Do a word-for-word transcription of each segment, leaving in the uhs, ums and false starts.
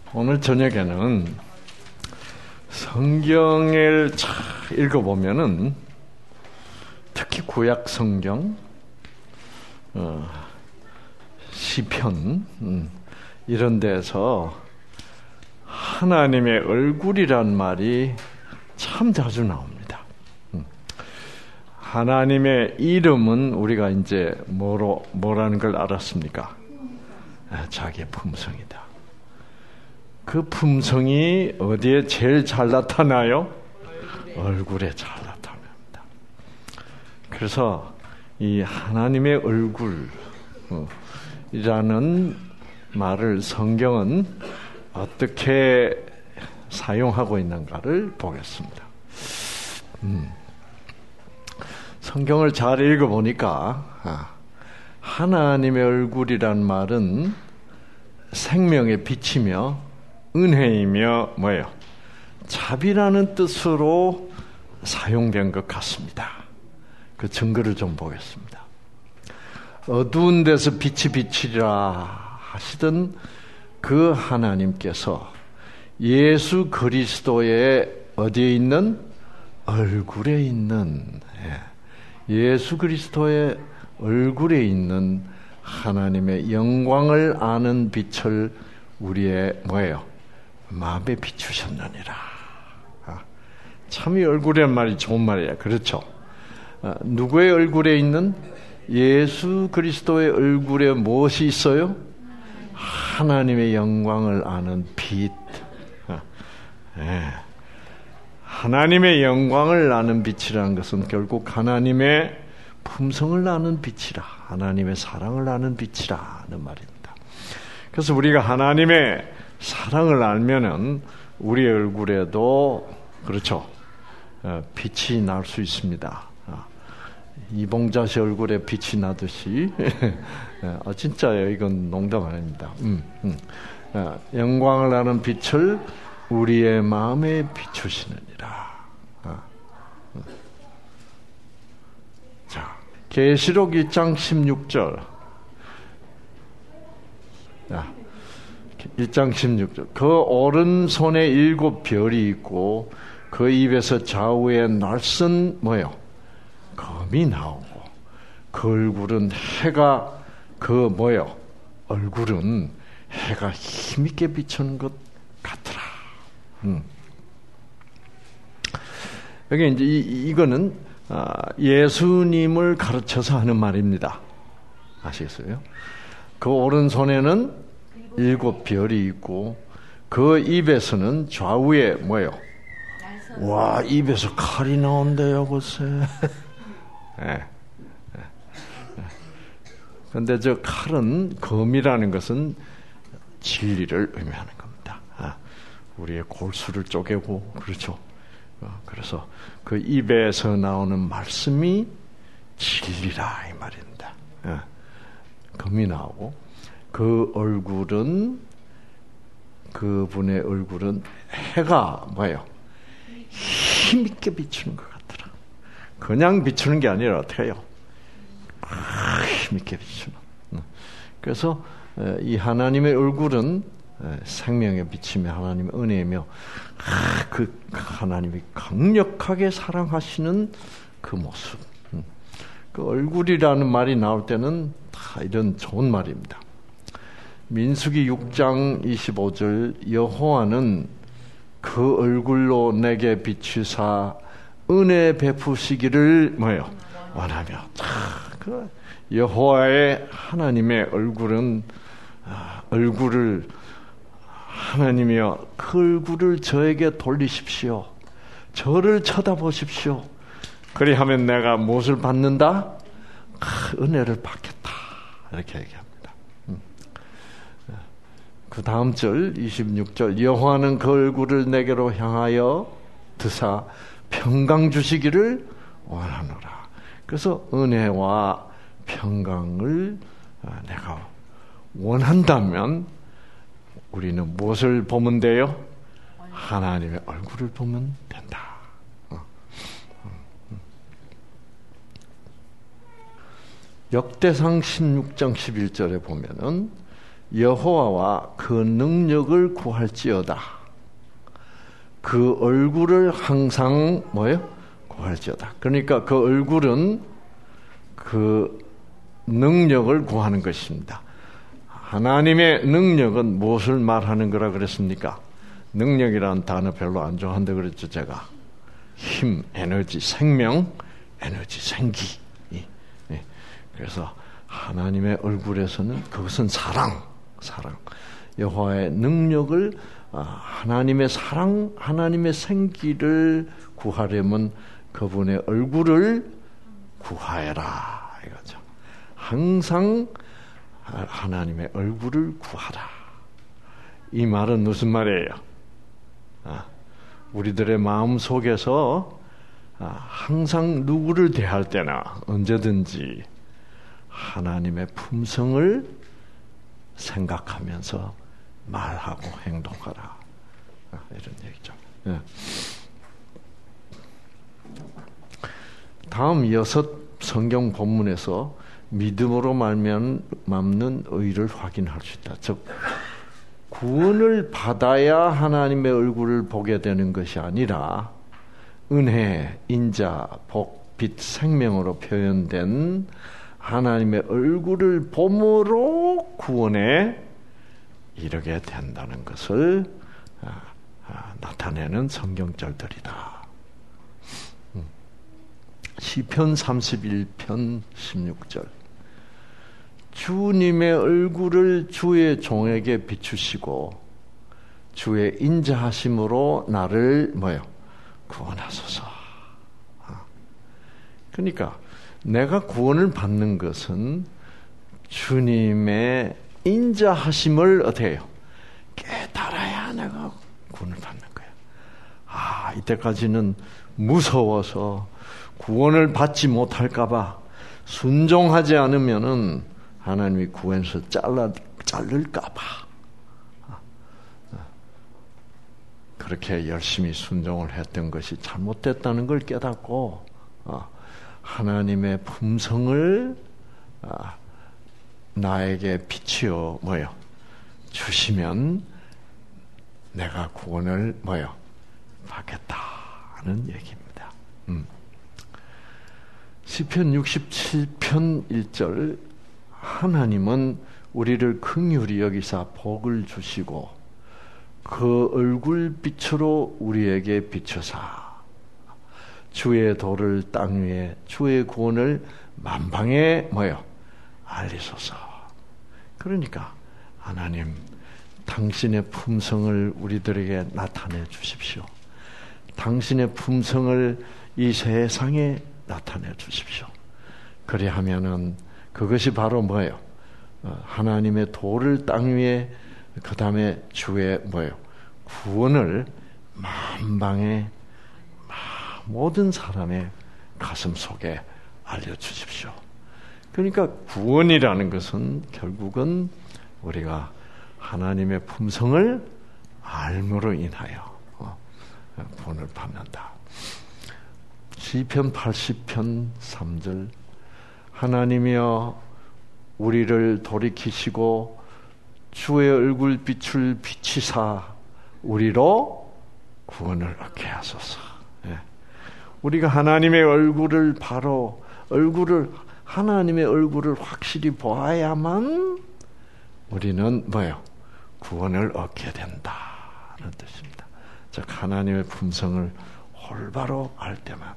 오늘 저녁에는 성경을 잘 읽어보면은 특히 구약 성경, 어, 시편 음, 이런 데서 하나님의 얼굴이란 말이 참 자주 나옵니다. 음. 하나님의 이름은 우리가 이제 뭐로 뭐라는 걸 알았습니까? 아, 자기의 품성이다. 그 품성이 어디에 제일 잘 나타나요? 얼굴에 잘 나타납니다. 그래서 이 하나님의 얼굴이라는 말을 성경은 어떻게 사용하고 있는가를 보겠습니다. 음. 성경을 잘 읽어보니까 하나님의 얼굴이란 말은 생명의 빛이며 은혜이며 뭐예요? 자비라는 뜻으로 사용된 것 같습니다. 그 증거를 좀 보겠습니다. 어두운 데서 빛이 비치리라 하시던 그 하나님께서 예수 그리스도의 어디에 있는? 얼굴에 있는, 예수 그리스도의 얼굴에 있는 하나님의 영광을 아는 빛을 우리의 뭐예요? 마음에 비추셨느니라. 참 이 얼굴이란 말이 좋은 말이야. 그렇죠? 누구의 얼굴에 있는? 예수 그리스도의 얼굴에 무엇이 있어요? 하나님의 영광을 아는 빛. 하나님의 영광을 아는 빛이라는 것은 결국 하나님의 품성을 아는 빛이라, 하나님의 사랑을 아는 빛이라는 말입니다. 그래서 우리가 하나님의 사랑을 알면은 우리 얼굴에도 그렇죠, 빛이 날 수 있습니다. 이봉자 씨 얼굴에 빛이 나듯이 아, 진짜예요. 이건 농담 아닙니다. 음, 음. 영광을 아는 빛을 우리의 마음에 비추시느니라. 자, 계시록 일 장 십육 절. 자, 일 장 십육 절. 그 오른손에 일곱 별이 있고 그 입에서 좌우에 날선 뭐예요? 검이 나오고 그 얼굴은 해가 그 뭐예요? 얼굴은 해가 힘있게 비추는 것 같더라. 음. 여기 이제 이, 이거는 예수님을 가르쳐서 하는 말입니다. 아시겠어요? 그 오른손에는 일곱 별이 있고 그 입에서는 좌우에 뭐예요? 와, 입에서 칼이 나온대요, 글쎄. 네. 그런데 저 칼은, 검이라는 것은 진리를 의미하는 겁니다. 우리의 골수를 쪼개고, 그렇죠. 그래서 그 입에서 나오는 말씀이 진리라 이 말입니다. 검이 나오고 그 얼굴은, 그분의 얼굴은 해가 뭐예요? 힘있게 비추는 것 같더라. 그냥 비추는 게 아니라 어떻게 해요? 힘있게 비추는. 그래서 이 하나님의 얼굴은 생명의 빛이며 하나님의 은혜이며 그 하나님이 강력하게 사랑하시는 그 모습. 그 얼굴이라는 말이 나올 때는 다 이런 좋은 말입니다. 민수기 육 장 이십오 절. 여호와는 그 얼굴로 내게 비추사 은혜 베푸시기를 뭐예요? 원하며. 그 여호와의 하나님의 얼굴은 얼굴을 하나님이여 그 얼굴을 저에게 돌리십시오. 저를 쳐다보십시오. 그리하면 내가 무엇을 받는다? 은혜를 받겠다. 이렇게 얘기합니다. 그 다음 절 이십육 절. 여호와는 그 얼굴을 내게로 향하여 드사 평강 주시기를 원하노라. 그래서 은혜와 평강을 내가 원한다면 우리는 무엇을 보면 돼요? 하나님의 얼굴을 보면 된다. 역대상 십육 장 십일 절에 보면은 여호와와 그 능력을 구할지어다. 그 얼굴을 항상 뭐예요? 구할지어다. 그러니까 그 얼굴은 그 능력을 구하는 것입니다. 하나님의 능력은 무엇을 말하는 거라 그랬습니까? 능력이라는 단어 별로 안 좋아한다 그랬죠, 제가. 힘, 에너지, 생명, 에너지, 생기. 그래서 하나님의 얼굴에서는 그것은 사랑, 사랑. 여호와의 능력을, 하나님의 사랑, 하나님의 생기를 구하려면 그분의 얼굴을 구하여라 이거죠. 항상 하나님의 얼굴을 구하라. 이 말은 무슨 말이에요? 아, 우리들의 마음 속에서 아, 항상 누구를 대할 때나 언제든지 하나님의 품성을 생각하면서 말하고 행동하라. 아, 이런 얘기죠. 예. 다음 여섯 성경 본문에서 믿음으로 말미암는 의를 확인할 수 있다. 즉 구원을 받아야 하나님의 얼굴을 보게 되는 것이 아니라 은혜, 인자, 복, 빛, 생명으로 표현된 하나님의 얼굴을 봄으로 구원에 이르게 된다는 것을 나타내는 성경절들이다. 시편 삼십일 편 십육 절. 주님의 얼굴을 주의 종에게 비추시고 주의 인자하심으로 나를 뭐요? 구원하소서. 그러니까 내가 구원을 받는 것은 주님의 인자하심을 어떻게 해요? 깨달아야 내가 구원을 받는 거예요. 아, 이때까지는 무서워서 구원을 받지 못할까봐 순종하지 않으면은 하나님이 구원에서 잘라, 자를까봐 그렇게 열심히 순종을 했던 것이 잘못됐다는 걸 깨닫고 하나님의 품성을 나에게 비추어 뭐요? 주시면 내가 구원을 뭐요? 받겠다는 얘기입니다. 음. 시편 육십칠 편 일 절. 하나님은 우리를 긍휼히 여기사 복을 주시고 그 얼굴 빛으로 우리에게 비추사 주의 도를 땅 위에 주의 구원을 만방에 뭐요? 알리소서. 그러니까 하나님 당신의 품성을 우리들에게 나타내 주십시오. 당신의 품성을 이 세상에 나타내 주십시오. 그래 하면은 그것이 바로 뭐예요? 하나님의 도를 땅 위에 그 다음에 주의 뭐예요? 구원을 만방에 모든 사람의 가슴 속에 알려주십시오. 그러니까 구원이라는 것은 결국은 우리가 하나님의 품성을 알므로 인하여 구원을 받는다. 시편 팔십 편 삼 절. 하나님이여 우리를 돌이키시고 주의 얼굴 빛을 비치사 우리로 구원을 얻게 하소서. 예. 우리가 하나님의 얼굴을 바로 얼굴을 하나님의 얼굴을 확실히 보아야만 우리는 뭐요? 구원을 얻게 된다는 뜻입니다. 즉 하나님의 품성을 올바로 알 때만.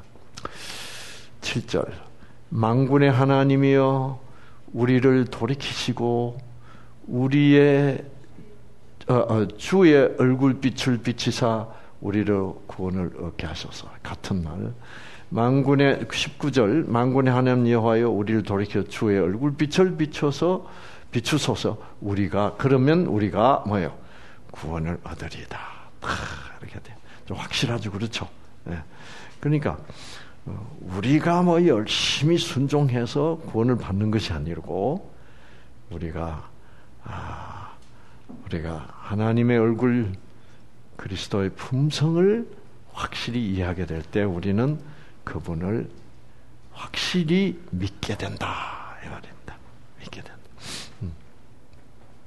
칠 절. 만군의 하나님이여 우리를 돌이키시고 우리의 어, 어, 주의 얼굴빛을 비치사 우리를 구원을 얻게 하소서. 같은 말. 만군의 십구 절. 만군의 하나님 여호와여 우리를 돌이켜 주의 얼굴빛을 비춰서 비추소서. 우리가 그러면 우리가 뭐예요? 구원을 얻으리이다. 아, 이렇게 돼. 좀 확실하죠, 그렇죠? 네. 그러니까 우리가 뭐 열심히 순종해서 구원을 받는 것이 아니고 우리가 아, 우리가 하나님의 얼굴 그리스도의 품성을 확실히 이해하게 될 때 우리는 그분을 확실히 믿게 된다 이 말입니다. 믿게 된다. 음.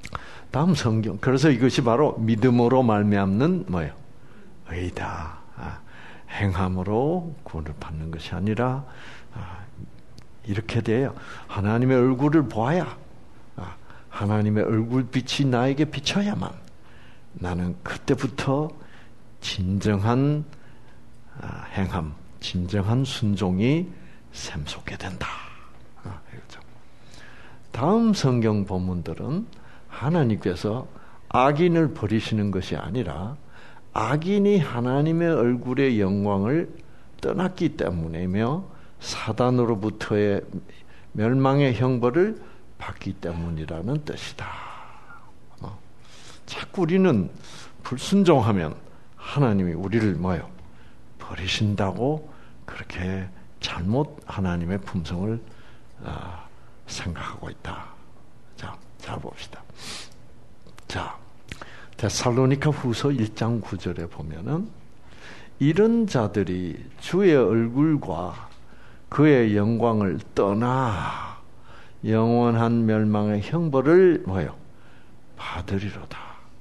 다음 성경. 그래서 이것이 바로 믿음으로 말미암는 뭐예요? 의다. 아, 행함으로 구원을 받는 것이 아니라 아, 이렇게 돼요. 하나님의 얼굴을 보아야, 아, 하나님의 얼굴빛이 나에게 비쳐야만 나는 그때부터 진정한 아, 행함, 진정한 순종이 샘솟게 된다. 아, 그렇죠. 다음 성경 본문들은 하나님께서 악인을 버리시는 것이 아니라 악인이 하나님의 얼굴의 영광을 떠났기 때문이며 사단으로부터의 멸망의 형벌을 받기 때문이라는 뜻이다. 어. 자꾸 우리는 불순종하면 하나님이 우리를 뭐요? 버리신다고 그렇게 잘못 하나님의 품성을 어, 생각하고 있다. 자, 잘 봅시다. 자, 데살로니가 후서 일 장 구 절에 보면은 이런 자들이 주의 얼굴과 그의 영광을 떠나 영원한 멸망의 형벌을 뭐요? 받으리로다.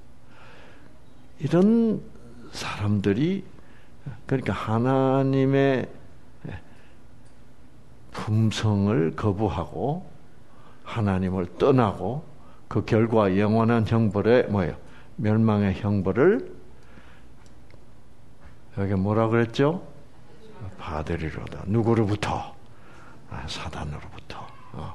이런 사람들이 그러니까 하나님의 품성을 거부하고 하나님을 떠나고 그 결과 영원한 형벌에 뭐예요? 멸망의 형벌을 여기 뭐라 그랬죠? 받으리로다. 누구로부터? 아, 사단으로부터. 어.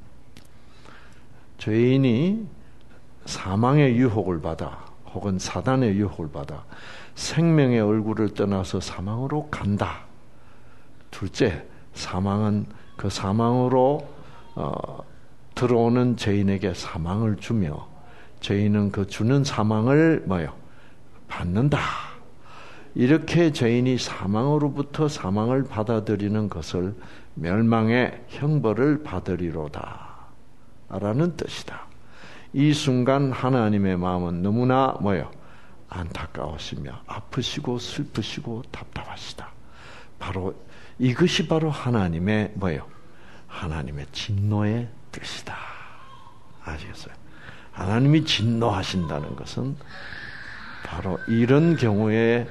죄인이 사망의 유혹을 받아 혹은 사단의 유혹을 받아 생명의 얼굴을 떠나서 사망으로 간다. 둘째, 사망은 그 사망으로 어, 들어오는 죄인에게 사망을 주며 죄인은 그 주는 사망을 뭐요? 받는다. 이렇게 죄인이 사망으로부터 사망을 받아들이는 것을 멸망의 형벌을 받으리로다 라는 뜻이다. 이 순간 하나님의 마음은 너무나 뭐요? 안타까우시며 아프시고 슬프시고 답답하시다. 바로 이것이 바로 하나님의 뭐요? 하나님의 진노의 뜻이다. 아시겠어요? 하나님이 진노하신다는 것은 바로 이런 경우에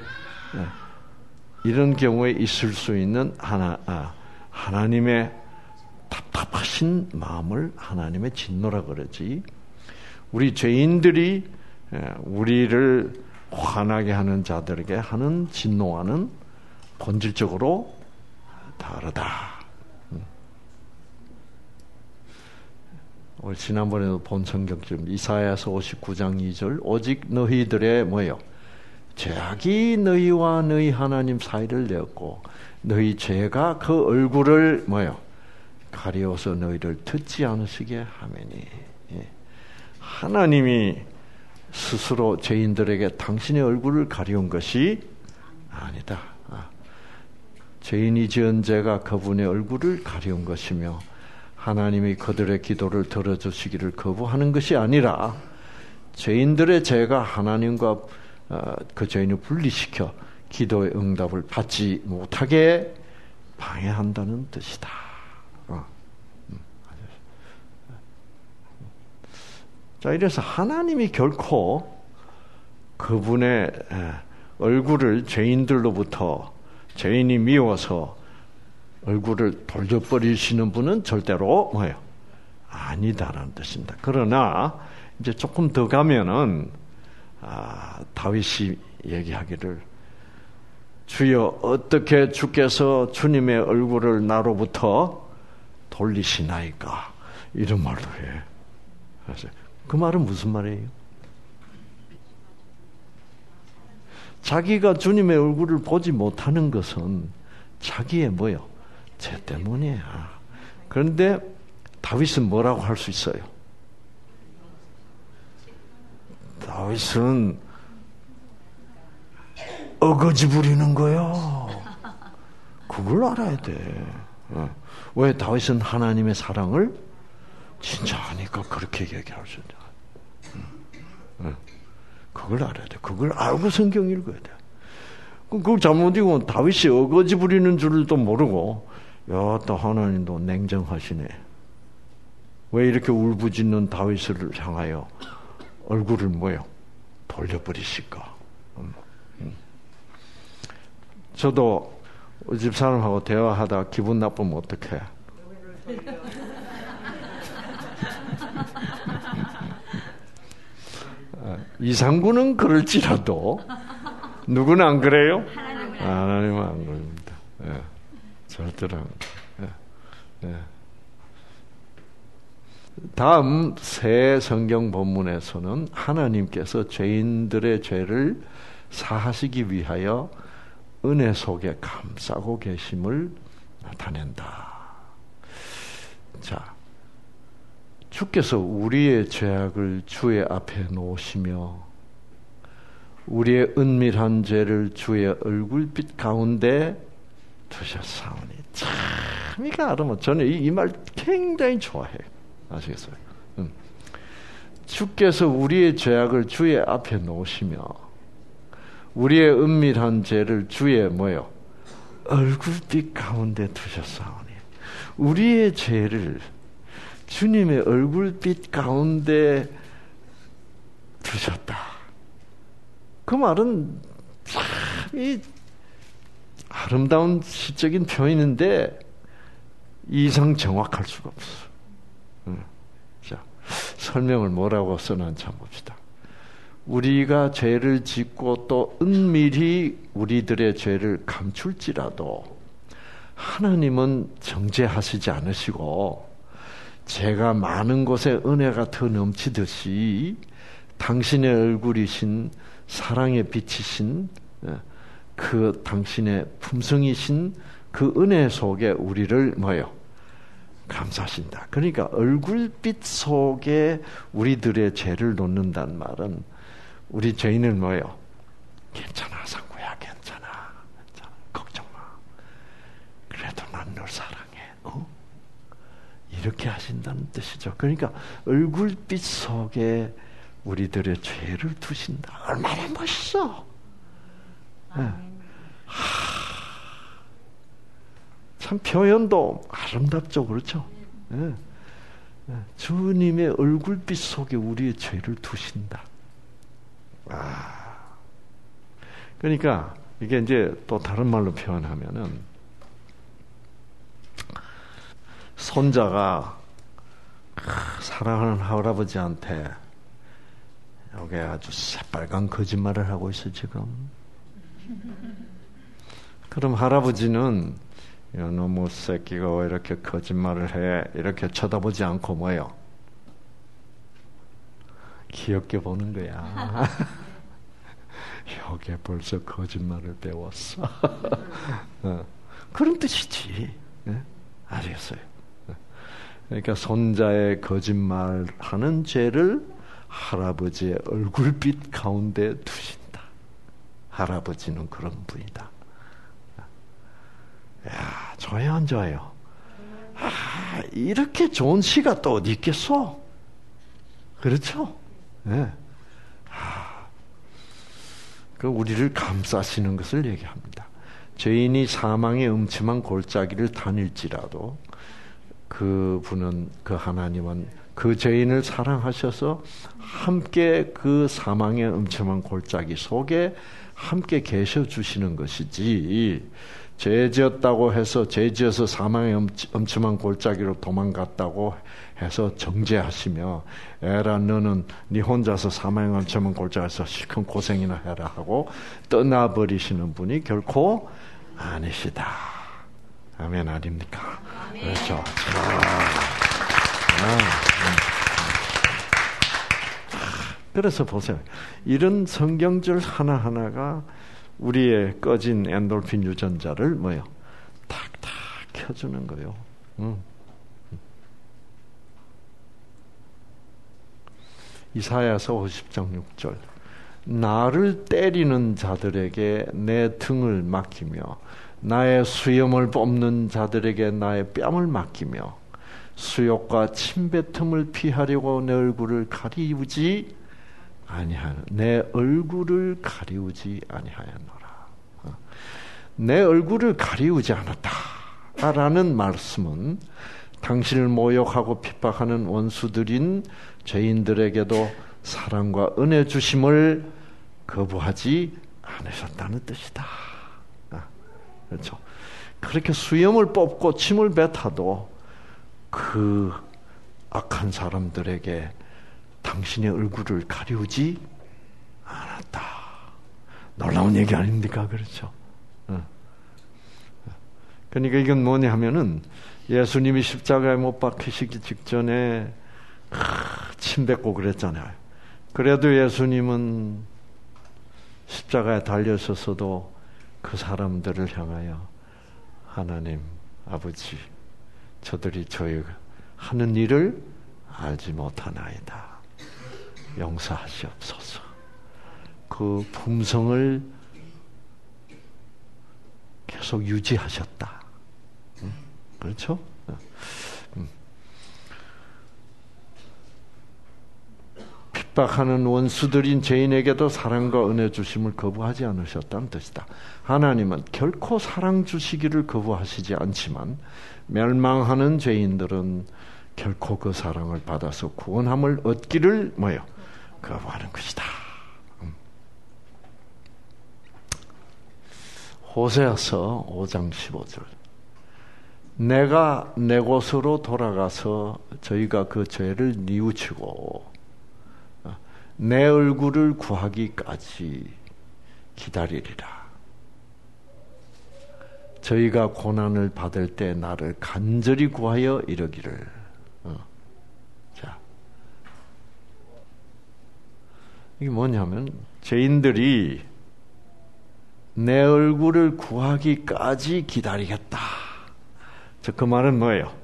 이런 경우에 있을 수 있는 하나 아, 하나님의 답답하신 마음을 하나님의 진노라 그러지. 우리 죄인들이 우리를 화나게 하는 자들에게 하는 진노와는 본질적으로 다르다. 우리 지난번에도 본 성경처럼 이사야서 오십구 장 이 절 오직 너희들의 뭐요? 죄악이 너희와 너희 하나님 사이를 내었고 너희 죄가 그 얼굴을 뭐요? 가리워서 너희를 듣지 않으시게 하매니. 예. 하나님이 스스로 죄인들에게 당신의 얼굴을 가리운 것이 아니다. 아. 죄인이 지은 죄가 그분의 얼굴을 가리운 것이며 하나님이 그들의 기도를 들어주시기를 거부하는 것이 아니라 죄인들의 죄가 하나님과 그 죄인을 분리시켜 기도의 응답을 받지 못하게 방해한다는 뜻이다. 자, 이래서 하나님이 결코 그분의 얼굴을 죄인들로부터 죄인이 미워서 얼굴을 돌려버리시는 분은 절대로 뭐예요? 아니다라는 뜻입니다. 그러나 이제 조금 더 가면은 아, 다윗이 얘기하기를 주여 어떻게 주께서 주님의 얼굴을 나로부터 돌리시나이까 이런 말도 해. 그래서 그 말은 무슨 말이에요? 자기가 주님의 얼굴을 보지 못하는 것은 자기의 뭐요? 죄 때문이야. 그런데 다윗은 뭐라고 할 수 있어요? 다윗은 어거지 부리는 거요. 그걸 알아야 돼. 왜 다윗은 하나님의 사랑을 진짜 아니까 그렇게 얘기할 수 있다. 그걸 알아야 돼. 그걸 알고 성경 읽어야 돼. 그걸 잘못 읽으면 다윗이 어거지 부리는 줄도 모르고 야, 또 하나님도 냉정하시네. 왜 이렇게 울부짖는 다윗을 향하여 얼굴을 뭐요? 돌려버리실까? 음, 음. 저도 집 사람하고 대화하다 기분 나쁘면 어떡해? 이상구는 그럴지라도 누구는 안 그래요? 하나님은 안 그럽니다. 예, 절대로 안 그래요. 예, 예. 다음 새 성경 본문에서는 하나님께서 죄인들의 죄를 사하시기 위하여 은혜 속에 감싸고 계심을 나타낸다. 자, 주께서 우리의 죄악을 주의 앞에 놓으시며 우리의 은밀한 죄를 주의 얼굴빛 가운데 두셨사오니. 참 이게 아름다워. 저는 이 말 굉장히 좋아해요. 아시겠어요? 음. 주께서 우리의 죄악을 주의 앞에 놓으시며 우리의 은밀한 죄를 주의 뭐요? 얼굴빛 가운데 두셨사오니. 우리의 죄를 주님의 얼굴빛 가운데 두셨다. 그 말은 참 이 아름다운 시적인 표현인데 이상 정확할 수가 없어. 음. 자, 설명을 뭐라고 써놨는지 한번 봅시다. 우리가 죄를 짓고 또 은밀히 우리들의 죄를 감출지라도 하나님은 정죄하시지 않으시고 죄가 많은 곳에 은혜가 더 넘치듯이 당신의 얼굴이신 사랑의 빛이신 그 당신의 품성이신 그 은혜 속에 우리를 뭐요? 감싸신다. 그러니까 얼굴빛 속에 우리들의 죄를 놓는다는 말은 우리 죄인을 뭐요? 괜찮아, 상구야, 괜찮아, 괜찮아, 걱정 마. 그래도 난 널 사랑해. 어? 이렇게 하신다는 뜻이죠. 그러니까 얼굴빛 속에 우리들의 죄를 두신다. 얼마나 멋있어. 네. 하, 참 표현도 아름답죠. 그렇죠? 네. 네. 주님의 얼굴빛 속에 우리의 죄를 두신다. 아. 그러니까 이게 이제 또 다른 말로 표현하면은 손자가 사랑하는 할아버지한테 여기 아주 새빨간 거짓말을 하고 있어 지금. 그럼 할아버지는 너무 새끼가 왜 이렇게 거짓말을 해? 이렇게 쳐다보지 않고 뭐요? 귀엽게 보는 거야. 여기에 벌써 거짓말을 배웠어. 어. 그런 뜻이지. 네? 아시겠어요? 그러니까 손자의 거짓말하는 죄를 할아버지의 얼굴빛 가운데 두신다. 할아버지는 그런 분이다. 야, 좋아요, 안 좋아요? 아, 이렇게 좋은 시가 또 어디 있겠어? 그렇죠? 네. 아, 그 우리를 감싸시는 것을 얘기합니다. 죄인이 사망의 음침한 골짜기를 다닐지라도 그 분은, 그 하나님은 그 죄인을 사랑하셔서 함께 그 사망의 음침한 골짜기 속에 함께 계셔 주시는 것이지, 죄 지었다고 해서 죄 지어서 사망의 음침한 골짜기로 도망갔다고 해서 정죄하시며 에라 너는 네 혼자서 사망의 음침한 골짜기에서 실컷 고생이나 해라 하고 떠나버리시는 분이 결코 아니시다. 아멘 아닙니까? 아멘. 그렇죠. 아, 그래서 보세요. 이런 성경절 하나하나가 우리의 꺼진 엔돌핀 유전자를 뭐요? 탁탁 켜주는 거예요. 응. 이사야서 오십 장 육 절. 나를 때리는 자들에게 내 등을 맡기며 나의 수염을 뽑는 자들에게 나의 뺨을 맡기며 수욕과 침뱉음을 피하려고 내 얼굴을 가리우지 아니하는 내 얼굴을 가리우지 아니하였노라. 내 얼굴을 가리우지 않았다라는 말씀은 당신을 모욕하고 핍박하는 원수들인 죄인들에게도 사랑과 은혜 주심을 거부하지 않으셨다는 뜻이다. 그렇죠. 그렇게 수염을 뽑고 침을 뱉어도 그 악한 사람들에게 당신의 얼굴을 가리우지 않았다. 놀라운 얘기 아닙니까? 그렇죠. 그러니까 이건 뭐냐 하면은 예수님이 십자가에 못 박히시기 직전에 침 뱉고 그랬잖아요. 그래도 예수님은 십자가에 달려서서도 그 사람들을 향하여 하나님 아버지 저들이 저희 하는 일을 알지 못하나이다. 용서하시옵소서. 그 품성을 계속 유지하셨다. 그렇죠? 핍박하는 원수들인 죄인에게도 사랑과 은혜 주심을 거부하지 않으셨다는 뜻이다. 하나님은 결코 사랑 주시기를 거부하시지 않지만 멸망하는 죄인들은 결코 그 사랑을 받아서 구원함을 얻기를 뭐요? 거부하는 것이다. 호세아서 오 장 십오 절. 내가 내 곳으로 돌아가서 저희가 그 죄를 뉘우치고 내 얼굴을 구하기까지 기다리리라. 저희가 고난을 받을 때 나를 간절히 구하여 이르기를. 어. 자, 이게 뭐냐면 죄인들이 내 얼굴을 구하기까지 기다리겠다. 저 그 말은 뭐예요?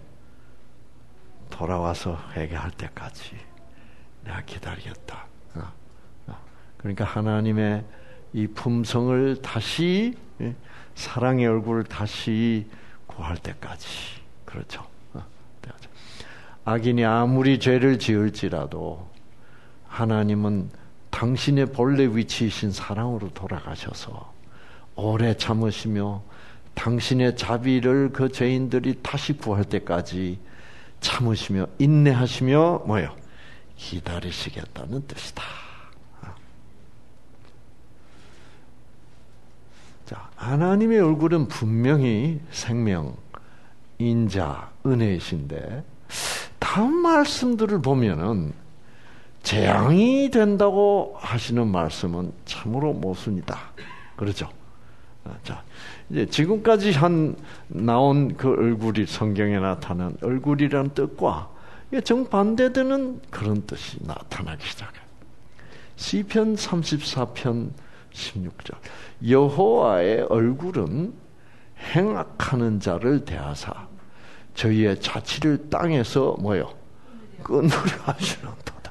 돌아와서 회개할 때까지 내가 기다리겠다. 어. 어. 그러니까 하나님의 이 품성을 다시, 사랑의 얼굴을 다시 구할 때까지. 그렇죠. 어. 악인이 아무리 죄를 지을지라도 하나님은 당신의 본래 위치이신 사랑으로 돌아가셔서 오래 참으시며 당신의 자비를 그 죄인들이 다시 구할 때까지 참으시며 인내하시며 뭐요? 기다리시겠다는 뜻이다. 자, 하나님의 얼굴은 분명히 생명, 인자, 은혜이신데 다음 말씀들을 보면은 재앙이 된다고 하시는 말씀은 참으로 모순이다. 그렇죠? 자, 이제 지금까지 한 나온 그 얼굴이 성경에 나타난 얼굴이라는 뜻과 정반대되는 그런 뜻이 나타나기 시작해요. 시편 삼십사 편 십육 절. 여호와의 얼굴은 행악하는 자를 대하사 저희의 자치를 땅에서 뭐요? 끊으려 하시는도다.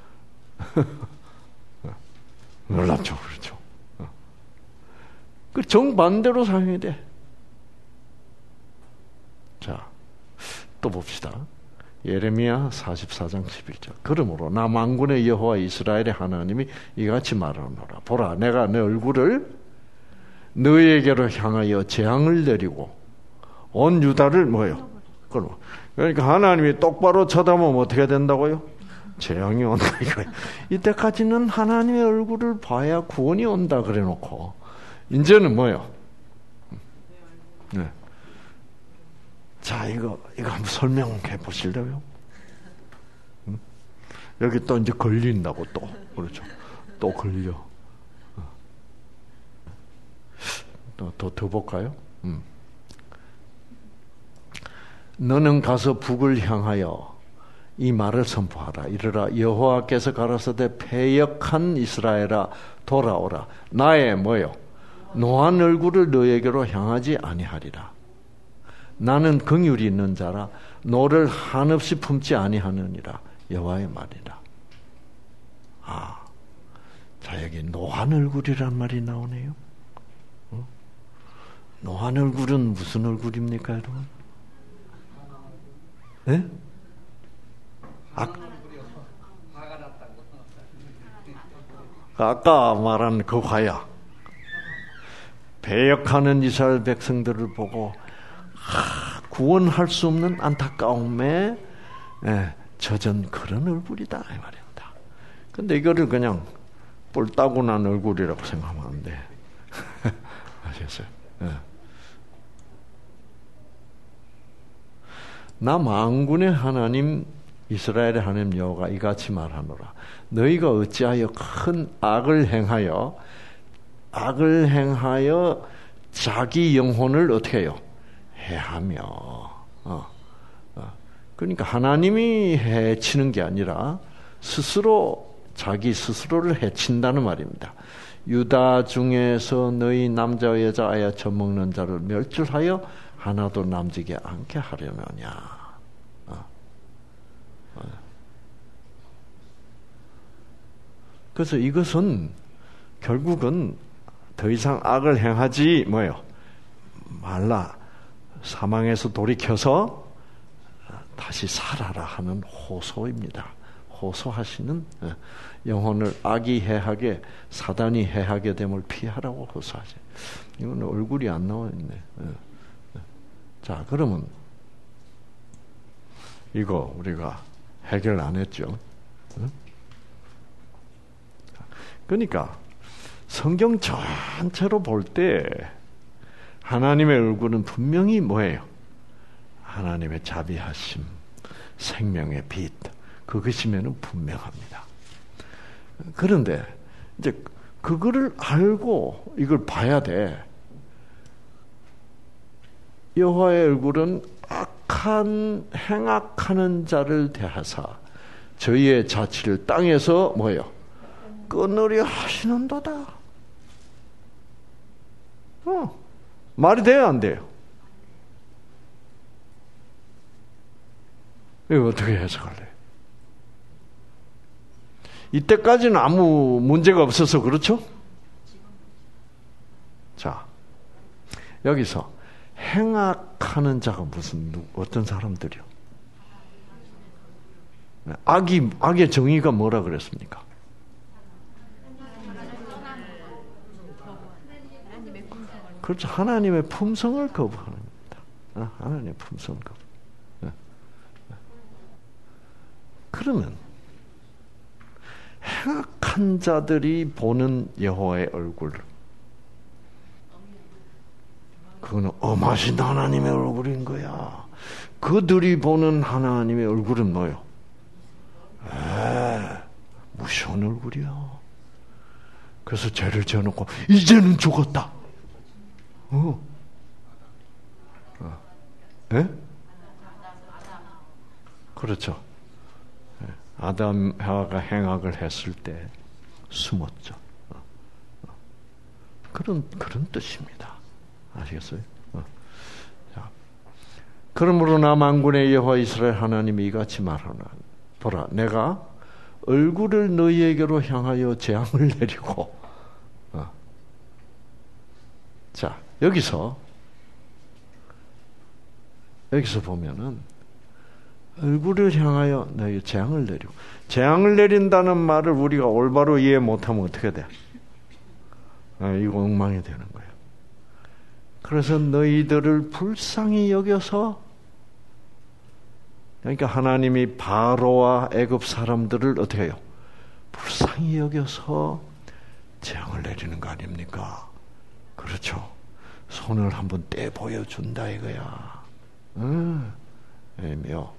놀랍죠, 그렇죠? 그 정반대로 사용이 돼. 자, 또 봅시다. 예레미야 사십사 장 십일 절. 그러므로 나 만군의 여호와 이스라엘의 하나님이 이같이 말하노라. 보라, 내가 내 얼굴을 너희에게로 향하여 재앙을 내리고 온 유다를 뭐요? 그러니까 하나님이 똑바로 쳐다보면 어떻게 된다고요? 재앙이 온다 이거예요. 이때까지는 하나님의 얼굴을 봐야 구원이 온다 그래놓고 이제는 뭐요? 네. 자, 이거 이거 한번 설명해 보실래요? 응? 여기 또 이제 걸린다고 또 그렇죠? 또 걸려. 또 더 더 볼까요? 음. 너는 가서 북을 향하여 이 말을 선포하라. 이르라 여호와께서 가라사대 패역한 이스라엘아 돌아오라. 나의 뭐요? 노한 얼굴을 너에게로 향하지 아니하리라. 나는 긍휼이 있는 자라 노를 한없이 품지 아니하느니라. 여호와의 말이라. 아, 자 여기 노한 얼굴이란 말이 나오네요. 어? 노한 얼굴은 무슨 얼굴입니까, 여러분? 네? 아, 아까 말한 그 화야. 배역하는 이스라엘 백성들을 보고 하, 구원할 수 없는 안타까움에 예, 젖은 그런 얼굴이다 이 말입니다. 근데 이거를 그냥 뿔 따고 난 얼굴이라고 생각하면 안 돼. 아시겠어요? 네. 나 만군의 하나님 이스라엘의 하나님 여호와가 이같이 말하노라. 너희가 어찌하여 큰 악을 행하여 악을 행하여 자기 영혼을 어떻게 해요? 해하며. 어. 어. 그러니까 하나님이 해치는 게 아니라 스스로 자기 스스로를 해친다는 말입니다. 유다 중에서 너희 남자와 여자 아야 젖먹는 자를 멸절하여 하나도 남지게 않게 하려느냐. 어. 어. 그래서 이것은 결국은 더 이상 악을 행하지 뭐요 말라. 사망에서 돌이켜서 다시 살아라 하는 호소입니다. 호소하시는 영혼을 악이 해하게 사단이 해하게 됨을 피하라고 호소하죠. 이건 얼굴이 안 나와 있네. 자, 그러면 이거 우리가 해결 안 했죠. 그러니까 성경 전체로 볼 때 하나님의 얼굴은 분명히 뭐예요? 하나님의 자비하심, 생명의 빛, 그것이면은 분명합니다. 그런데 이제 그거를 알고 이걸 봐야 돼. 여호와의 얼굴은 악한 행악하는 자를 대하사 저희의 자취를 땅에서 뭐예요? 끊으려 하시는도다. 어, 말이 돼요, 안 돼요? 이거 어떻게 해석할래요? 이때까지는 아무 문제가 없어서 그렇죠? 자, 여기서 행악하는 자가 무슨 어떤 사람들이요? 악이 악의 정의가 뭐라 그랬습니까? 그렇죠. 하나님의 품성을 거부하는 겁니다. 하나님의 품성을 거부. 그러면 행악한 자들이 보는 여호와의 얼굴, 그거는 엄하신 하나님의 얼굴인 거야. 그들이 보는 하나님의 얼굴은 뭐요? 에, 무서운 얼굴이야. 그래서 죄를 지어놓고 이제는 죽었다. 어. 어. 에? 그렇죠. 아담 하와가 행악을 했을 때 숨었죠. 어. 어. 그런 그런 뜻입니다. 아시겠어요? 어. 자, 그러므로 나 만군의 여호와 이스라엘 하나님이 이같이 말하노라. 보라, 내가 얼굴을 너희에게로 향하여 재앙을 내리고. 어. 자, 여기서 여기서 보면은 얼굴을 향하여 너희 재앙을 내리고, 재앙을 내린다는 말을 우리가 올바로 이해 못하면 어떻게 돼? 아, 이거 엉망이 되는 거예요. 그래서 너희들을 불쌍히 여겨서, 그러니까 하나님이 바로와 애굽 사람들을 어떻게 해요? 불쌍히 여겨서 재앙을 내리는 거 아닙니까? 그렇죠. 손을 한번 떼 보여준다 이거야. 응, 애며.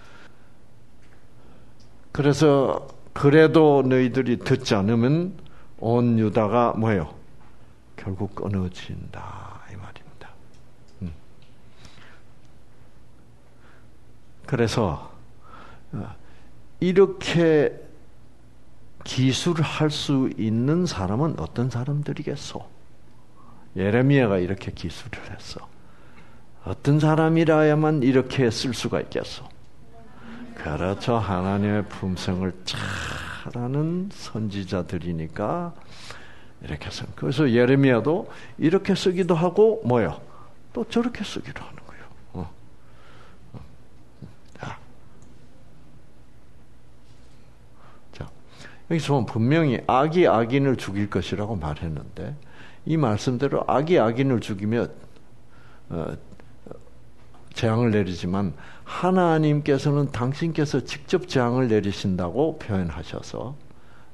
그래서 그래도 너희들이 듣지 않으면 온 유다가 뭐예요? 결국 끊어진다 이 말입니다. 음. 그래서 이렇게 기술할 수 있는 사람은 어떤 사람들이겠소? 예레미야가 이렇게 기술을 했어. 어떤 사람이라야만 이렇게 쓸 수가 있겠소? 그렇죠. 하나님의 품성을 잘 아는 선지자들이니까 이렇게 써. 그래서 예레미야도 이렇게 쓰기도 하고 뭐요? 또 저렇게 쓰기도 하는 거예요. 어. 어. 자. 자, 여기서 보면 분명히 악이 악인을 죽일 것이라고 말했는데 이 말씀대로 악이 악인을 죽이면 어, 재앙을 내리지만 하나님께서는 당신께서 직접 재앙을 내리신다고 표현하셔서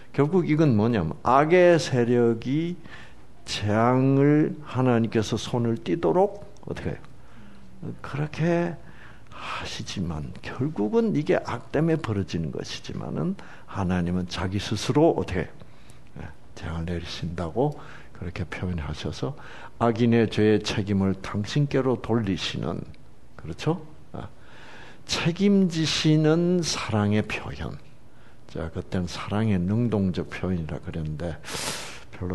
결국 이건 뭐냐면 악의 세력이 재앙을 하나님께서 손을 띄도록 어떻게 해요? 그렇게 하시지만 결국은 이게 악 때문에 벌어지는 것이지만은 하나님은 자기 스스로 어떻게 해요? 재앙을 내리신다고 그렇게 표현하셔서 악인의 죄의 책임을 당신께로 돌리시는, 그렇죠? 책임지시는 사랑의 표현. 자, 그때는 사랑의 능동적 표현이라 그랬는데 별로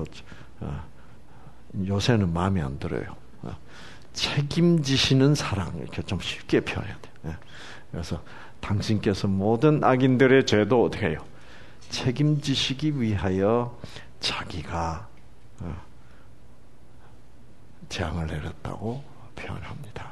요새는 마음에 안 들어요. 책임지시는 사랑, 이렇게 좀 쉽게 표현해야 돼요. 그래서 당신께서 모든 악인들의 죄도 어떻게 해요? 책임지시기 위하여 자기가 재앙을 내렸다고 표현합니다.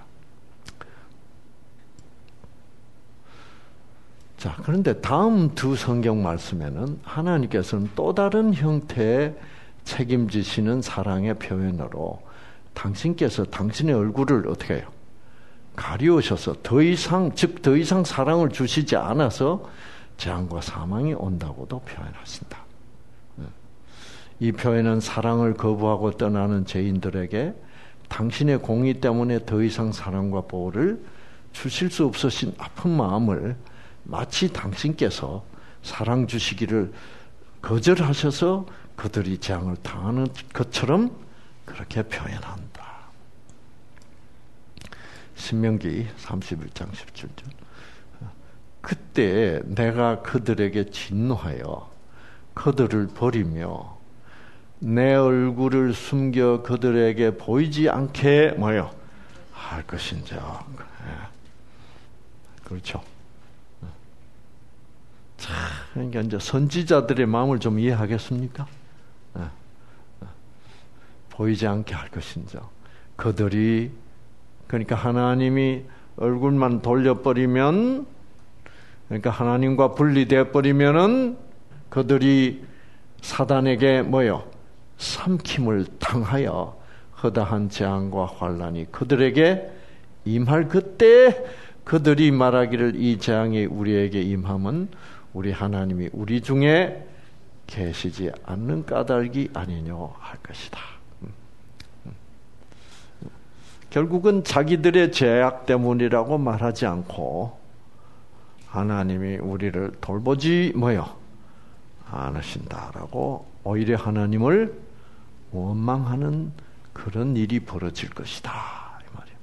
자, 그런데 다음 두 성경 말씀에는 하나님께서는 또 다른 형태의 책임지시는 사랑의 표현으로 당신께서 당신의 얼굴을 어떻게 해요? 가리우셔서 더 이상, 즉 더 이상 사랑을 주시지 않아서 재앙과 사망이 온다고도 표현하신다. 이 표현은 사랑을 거부하고 떠나는 죄인들에게 당신의 공의 때문에 더 이상 사랑과 보호를 주실 수 없으신 아픈 마음을 마치 당신께서 사랑 주시기를 거절하셔서 그들이 재앙을 당하는 것처럼 그렇게 표현한다. 신명기 삼십일 장 십칠 절. 그때 내가 그들에게 진노하여 그들을 버리며 내 얼굴을 숨겨 그들에게 보이지 않게 뭐요? 할 것인자. 그렇죠. 자, 그러니까 이제 선지자들의 마음을 좀 이해하겠습니까? 보이지 않게 할 것인자. 그들이, 그러니까 하나님이 얼굴만 돌려버리면, 그러니까 하나님과 분리되어 버리면은 그들이 사단에게 뭐요? 삼킴을 당하여 허다한 재앙과 환란이 그들에게 임할 그때 그들이 말하기를 이 재앙이 우리에게 임함은 우리 하나님이 우리 중에 계시지 않는 까닭이 아니냐 할 것이다. 결국은 자기들의 죄악 때문이라고 말하지 않고 하나님이 우리를 돌보지 뭐요? 않으신다라고 오히려 하나님을 원망하는 그런 일이 벌어질 것이다. 이 말이에요.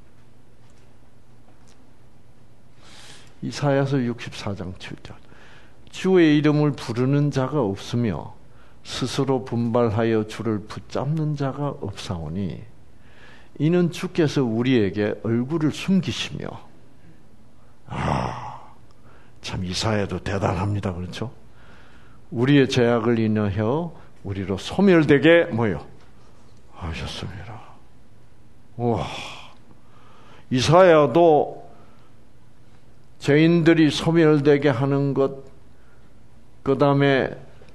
이사야서 육십사 장 칠 절. 주의 이름을 부르는 자가 없으며 스스로 분발하여 주를 붙잡는 자가 없사오니 이는 주께서 우리에게 얼굴을 숨기시며. 아, 참 이사야도 대단합니다. 그렇죠? 우리의 죄악을 인하여 우리로 소멸되게 뭐요? 하셨습니다. 와, 이사야도 죄인들이 소멸되게 하는 것, 그 다음에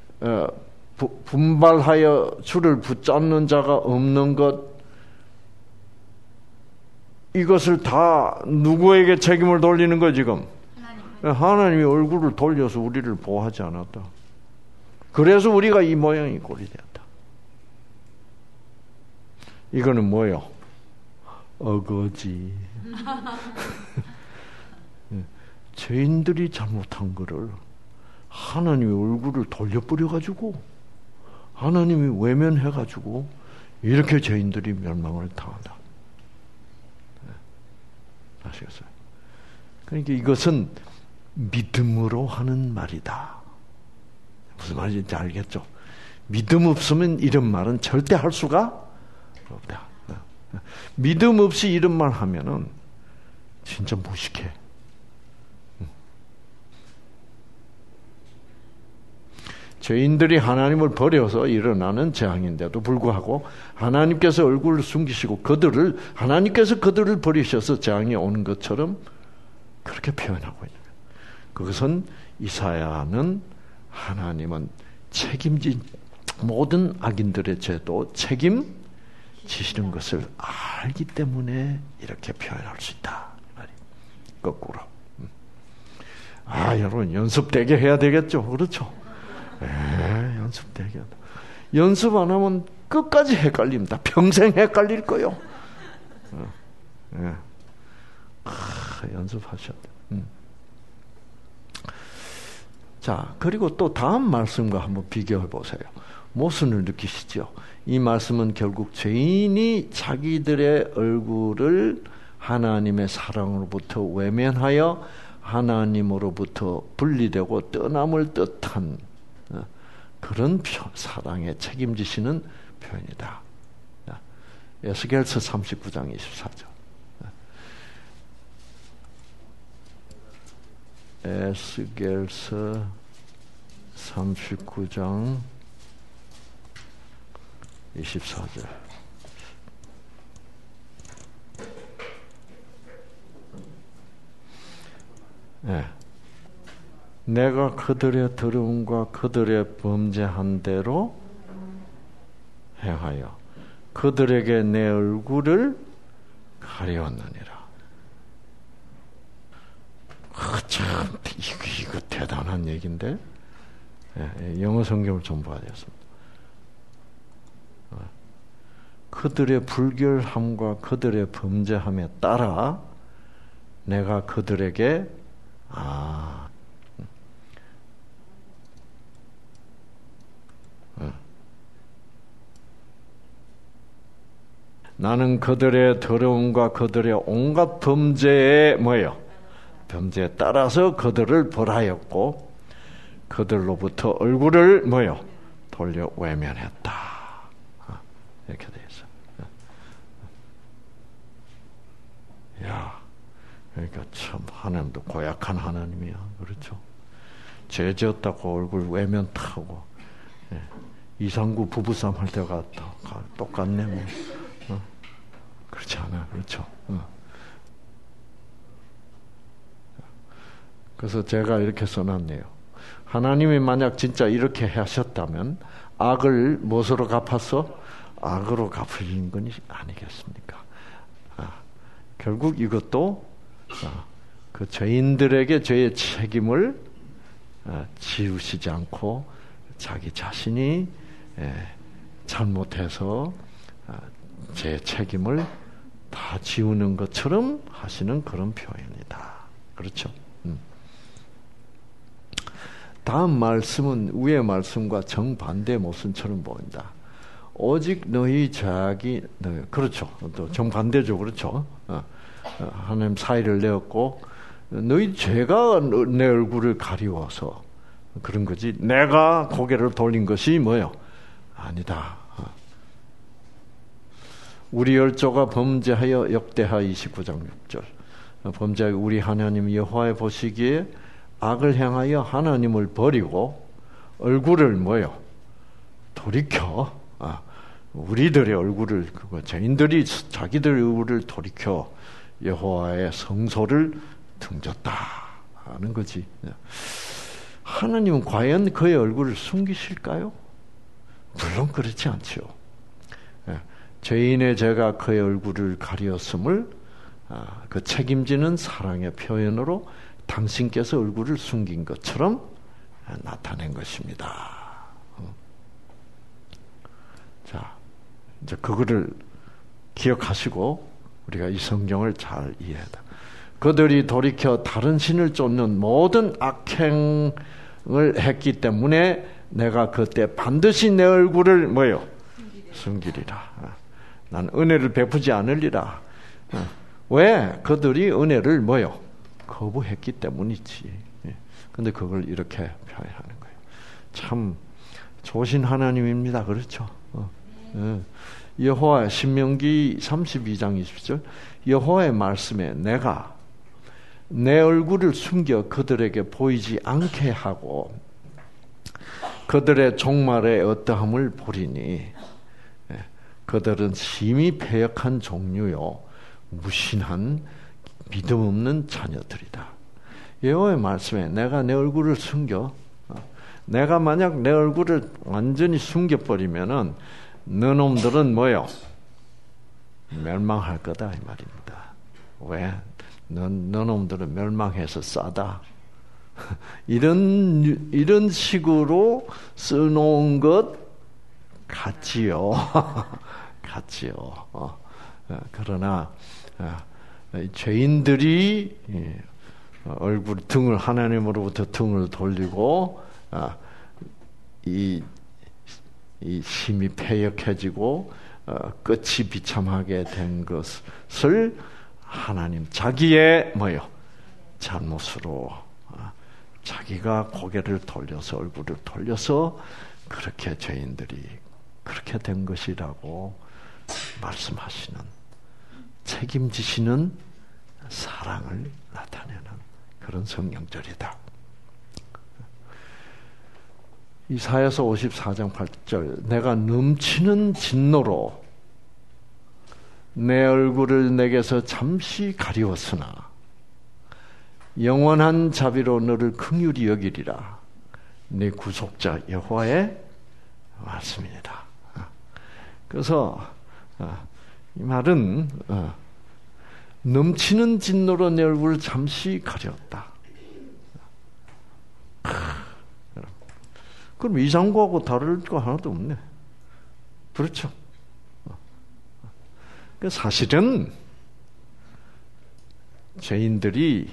분발하여 주를 붙잡는 자가 없는 것, 이것을 다 누구에게 책임을 돌리는 거 지금? 하나님. 하나님이 얼굴을 돌려서 우리를 보호하지 않았다. 그래서 우리가 이 모양이 꼴이 되었다. 이거는 뭐요? 어거지. 죄인들이 잘못한 거를 하나님의 얼굴을 돌려버려가지고 하나님이 외면해가지고 이렇게 죄인들이 멸망을 당한다. 아시겠어요? 그러니까 이것은 믿음으로 하는 말이다. 무슨 말인지 알겠죠? 믿음 없으면 이런 말은 절대 할 수가 없다. 믿음 없이 이런 말 하면은 진짜 무식해. 죄인들이 하나님을 버려서 일어나는 재앙인데도 불구하고 하나님께서 얼굴을 숨기시고 그들을 하나님께서 그들을 버리셔서 재앙이 오는 것처럼 그렇게 표현하고 있는 거예요. 그것은 이사야는 하나님은 책임진 모든 악인들의 죄도 책임지시는 것을 알기 때문에 이렇게 표현할 수 있다. 거꾸로. 아, 여러분 연습되게 해야 되겠죠. 그렇죠? 에, 연습되게 하다. 연습 안 하면 끝까지 헷갈립니다. 평생 헷갈릴 거요. 어, 예. 아, 연습하셔야 돼. 음. 자, 그리고 또 다음 말씀과 한번 비교해 보세요. 모순을 느끼시죠? 이 말씀은 결국 죄인이 자기들의 얼굴을 하나님의 사랑으로부터 외면하여 하나님으로부터 분리되고 떠남을 뜻한 그런 사랑에 책임지시는 표현이다. 에스겔서 삼십구 장 이십사 절. 에스겔서 삼십구 장 이십사 절. 네. 내가 그들의 더러움과 그들의 범죄한 대로 행하여 그들에게 내 얼굴을 가리웠느니라. 아, 참 이거, 이거 대단한 얘기인데. 네, 영어 성경을 좀 봐야 되겠습니다. 그들의 불결함과 그들의 범죄함에 따라 내가 그들에게 아 나는 그들의 더러움과 그들의 온갖 범죄에 뭐예요? 범죄에 따라서 그들을 벌하였고 그들로부터 얼굴을 뭐예요? 돌려 외면했다. 이렇게 돼 있어. 야, 그러니까 참 하나님도 고약한 하나님이야, 그렇죠? 죄 지었다고 얼굴 외면하고 예. 이상구 부부싸움 할 때가 똑같네, 뭐. 어? 그렇지 않아, 그렇죠? 어. 그래서 제가 이렇게 써놨네요. 하나님이 만약 진짜 이렇게 하셨다면 악을 무엇으로 갚았어? 악으로 갚으신 건 아니겠습니까? 아, 결국 이것도 아, 그 죄인들에게 죄의 책임을 아, 지우시지 않고 자기 자신이 예, 잘못해서 아, 죄의 책임을 다 지우는 것처럼 하시는 그런 표현이다. 그렇죠? 음. 다음 말씀은 위의 말씀과 정반대 모습처럼 보인다. 오직 너희 자기, 너희, 그렇죠. 또 정반대죠. 그렇죠. 어, 하나님 사이를 내었고, 너희 죄가 내 얼굴을 가리워서 그런 거지. 내가 고개를 돌린 것이 뭐요? 아니다. 우리 열조가 범죄하여 역대하 이십구 장 육 절. 범죄하여 우리 하나님 여호와의 보시기에 악을 행하여 하나님을 버리고 얼굴을 뭐요? 돌이켜. 아, 우리들의 얼굴을 그거 죄인들이 자기들의 얼굴을 돌이켜 여호와의 성소를 등졌다 하는 거지. 하나님은 과연 그의 얼굴을 숨기실까요? 물론 그렇지 않죠. 죄인의 죄가 그의 얼굴을 가리었음을 그 책임지는 사랑의 표현으로 당신께서 얼굴을 숨긴 것처럼 나타낸 것입니다. 자, 이제 그거를 기억하시고 우리가 이 성경을 잘 이해하다. 그들이 돌이켜 다른 신을 쫓는 모든 악행을 했기 때문에 내가 그때 반드시 내 얼굴을 뭐요? 숨기리라. 난 은혜를 베푸지 않으리라. 왜? 그들이 은혜를 뭐요? 거부했기 때문이지. 근데 그걸 이렇게 표현하는 거예요. 참 좋으신 하나님입니다. 그렇죠? 여호와 신명기 삼십이 장 이십 절 여호와의 말씀에 내가 내 얼굴을 숨겨 그들에게 보이지 않게 하고 그들의 종말에 어떠함을 보리니 그들은 심히 패역한 종류요 무신한 믿음 없는 자녀들이다. 여호와의 말씀에 내가 내 얼굴을 숨겨 내가 만약 내 얼굴을 완전히 숨겨버리면은 너놈들은 뭐요? 멸망할 거다 이 말입니다. 왜? 너, 너놈들은 멸망해서 싸다. 이런 이런 식으로 써놓은 것 같지요. 같지요. 어. 그러나 죄인들이 얼굴 등을 하나님으로부터 등을 돌리고 이, 이 심히 패역해지고 끝이 비참하게 된 것을 하나님 자기의 뭐요 잘못으로 자기가 고개를 돌려서 얼굴을 돌려서 그렇게 죄인들이 그렇게 된 것이라고 말씀하시는 책임지시는 사랑을 나타내는 그런 성경절이다. 이사야서 오십사 장 팔 절 내가 넘치는 진노로 내 얼굴을 내게서 잠시 가리웠으나 영원한 자비로 너를 긍휼히 여기리라. 네 구속자 여호와의 말씀입니다. 그래서 이 말은 넘치는 진노로 내 얼굴을 잠시 가렸다. 그럼 이상구하고 다를 거 하나도 없네. 그렇죠? 사실은 죄인들이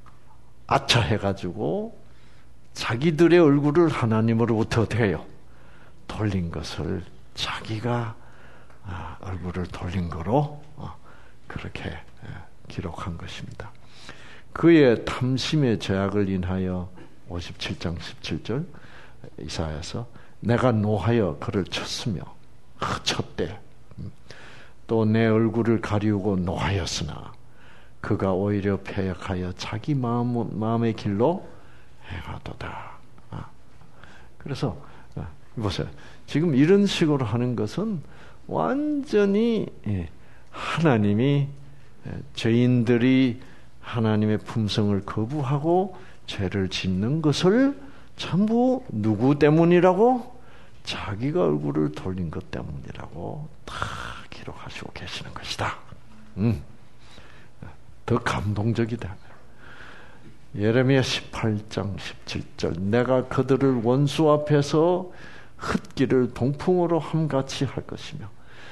아차해가지고 자기들의 얼굴을 하나님으로부터 어떻게 해요? 돌린 것을 자기가 얼굴을 돌린 거로 그렇게 기록한 것입니다. 그의 탐심의 죄악을 인하여 오십칠 장 십칠 절 이사야서 내가 노하여 그를 쳤으며 쳤대. 또 내 얼굴을 가리우고 노하였으나 그가 오히려 패역하여 자기 마음, 마음의 길로 행하도다. 그래서 보세요. 지금 이런 식으로 하는 것은 완전히 하나님이 죄인들이 하나님의 품성을 거부하고 죄를 짓는 것을 전부 누구 때문이라고? 자기가 얼굴을 돌린 것 때문이라고 다 기록하시고 계시는 것이다. 음. 더 감동적이다. 예레미야 십팔 장 십칠 절 내가 그들을 원수 앞에서 흩기를 동풍으로 함같이 할 것이며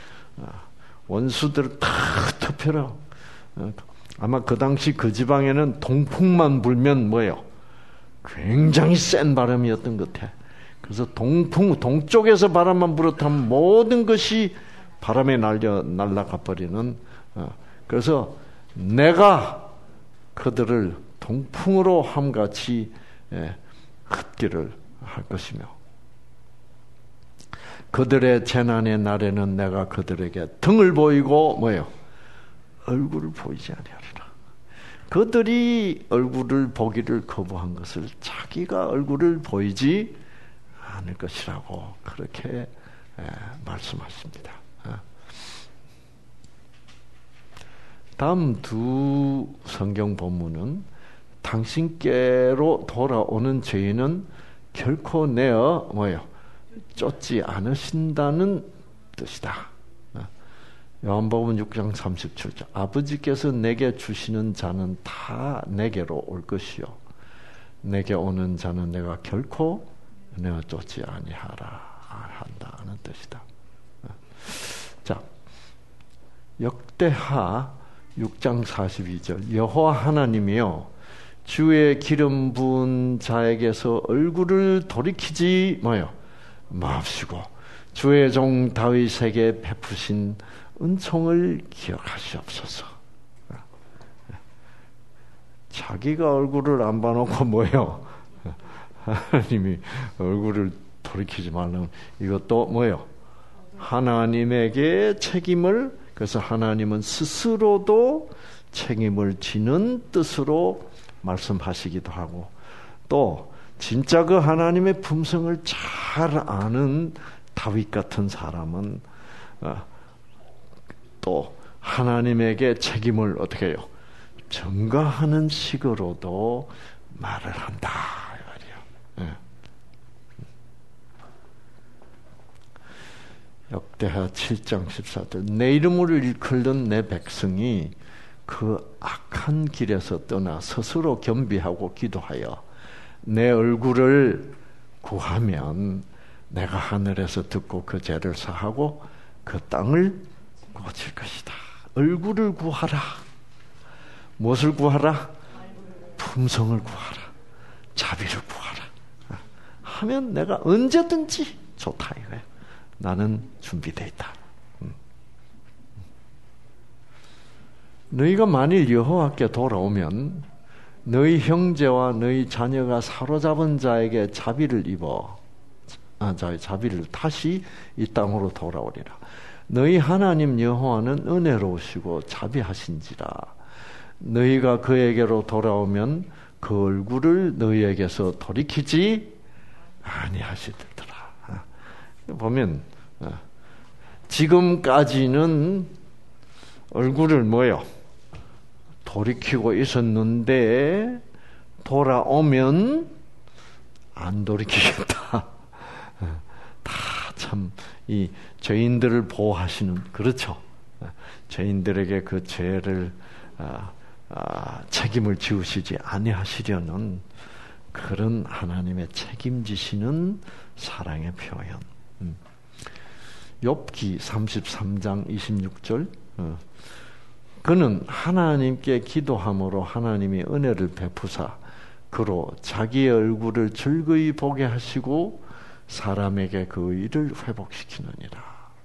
원수들을 다 덮여라. 아마 그 당시 그 지방에는 동풍만 불면 뭐예요? 굉장히 센 바람이었던 것 같아. 그래서 동풍, 동쪽에서 바람만 불었다면 모든 것이 바람에 날려, 날아가 버리는, 그래서 내가 그들을 동풍으로 함같이 흩기를 할 것이며, 그들의 재난의 날에는 내가 그들에게 등을 보이고, 뭐예요? 얼굴을 보이지 아니하리라. 그들이 얼굴을 보기를 거부한 것을 자기가 얼굴을 보이지 않을 것이라고 그렇게 말씀하십니다. 다음 두 성경 본문은 당신께로 돌아오는 죄인은 결코 내어 뭐요 쫓지 않으신다는 뜻이다. 요한복음 육 장 삼십칠 절 아버지께서 내게 주시는 자는 다 내게로 올 것이요 내게 오는 자는 내가 결코 내어 쫓지 아니하라 한다는 뜻이다. 자, 역대하 육 장 사십이 절 여호와 하나님이여 주의 기름 부은 자에게서 얼굴을 돌이키지 뭐요 마옵시고 주의 종 다윗에게 베푸신 은총을 기억하시옵소서. 자기가 얼굴을 안 봐놓고 뭐예요? 하나님이 얼굴을 돌이키지 말라면 이것도 뭐예요? 하나님에게 책임을, 그래서 하나님은 스스로도 책임을 지는 뜻으로 말씀하시기도 하고, 또 진짜 그 하나님의 품성을 잘 아는 다윗 같은 사람은 또 하나님에게 책임을 어떻게 해요? 전가하는 식으로도 말을 한다 이 말이에요. 역대하 칠 장 십사 절 내 이름을 일컬는 내 백성이 그 악한 길에서 떠나 스스로 겸비하고 기도하여 내 얼굴을 구하면 내가 하늘에서 듣고 그 죄를 사하고 그 땅을 고칠 것이다. 얼굴을 구하라. 무엇을 구하라? 품성을 구하라. 자비를 구하라. 하면 내가 언제든지 좋다 이거예요. 나는 준비되어 있다. 너희가 만일 여호와께 돌아오면 너희 형제와 너희 자녀가 사로잡은 자에게 자비를 입어 아, 자비를 다시 이 땅으로 돌아오리라. 너희 하나님 여호와는 은혜로우시고 자비하신지라. 너희가 그에게로 돌아오면 그 얼굴을 너희에게서 돌이키지 아니하시더라. 보면 지금까지는 얼굴을 뭐요? 돌이키고 있었는데 돌아오면 안 돌이키겠다. 다 참 이 죄인들을 보호하시는 그렇죠. 죄인들에게 그 죄를 아, 아, 책임을 지우시지 아니하시려는 그런 하나님의 책임지시는 사랑의 표현. 음. 욥기 삼십삼 장 이십육 절. 어. 그는 하나님께 기도함으로 하나님이 은혜를 베푸사 그로 자기의 얼굴을 즐거이 보게 하시고 사람에게 그 의를 회복시키느니라.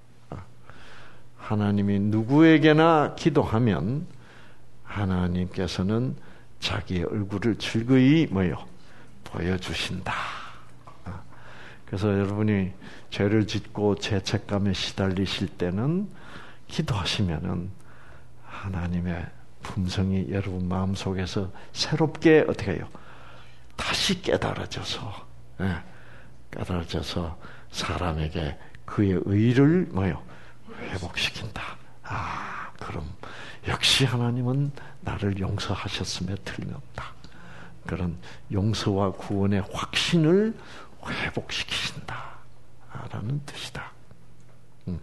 하나님이 누구에게나 기도하면 하나님께서는 자기의 얼굴을 즐거이 뭐요? 보여주신다. 그래서 여러분이 죄를 짓고 죄책감에 시달리실 때는 기도하시면은 하나님의 품성이 여러분 마음속에서 새롭게 어떻게 해요? 다시 깨달아져서 예, 깨달아져서 사람에게 그의 의를 뭐요? 회복시킨다. 아, 그럼 역시 하나님은 나를 용서하셨음에 틀림없다. 그런 용서와 구원의 확신을 회복시키신다 라는 뜻이다. 음.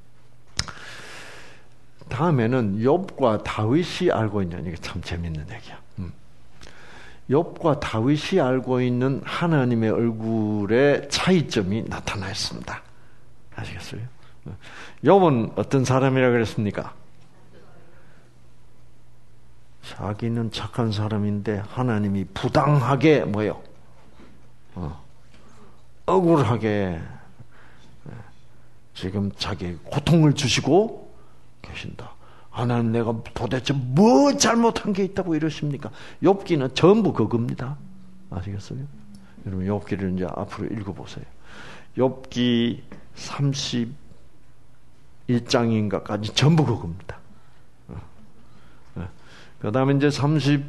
다음에는 욥과 다윗이 알고 있는, 이게 참 재밌는 얘기야. 음. 욥과 다윗이 알고 있는 하나님의 얼굴의 차이점이 나타나 있습니다. 아시겠어요? 욥은 어떤 사람이라고 그랬습니까? 자기는 착한 사람인데 하나님이 부당하게 뭐요? 어, 억울하게 지금 자기 고통을 주시고 계신다. 하나님 내가 도대체 뭐 잘못한 게 있다고 이러십니까? 욥기는 전부 그겁니다. 아시겠어요? 여러분 욥기를 이제 앞으로 읽어보세요. 욥기 삼십일 장인가까지 전부 그겁니다. 그 다음에 이제 삼십이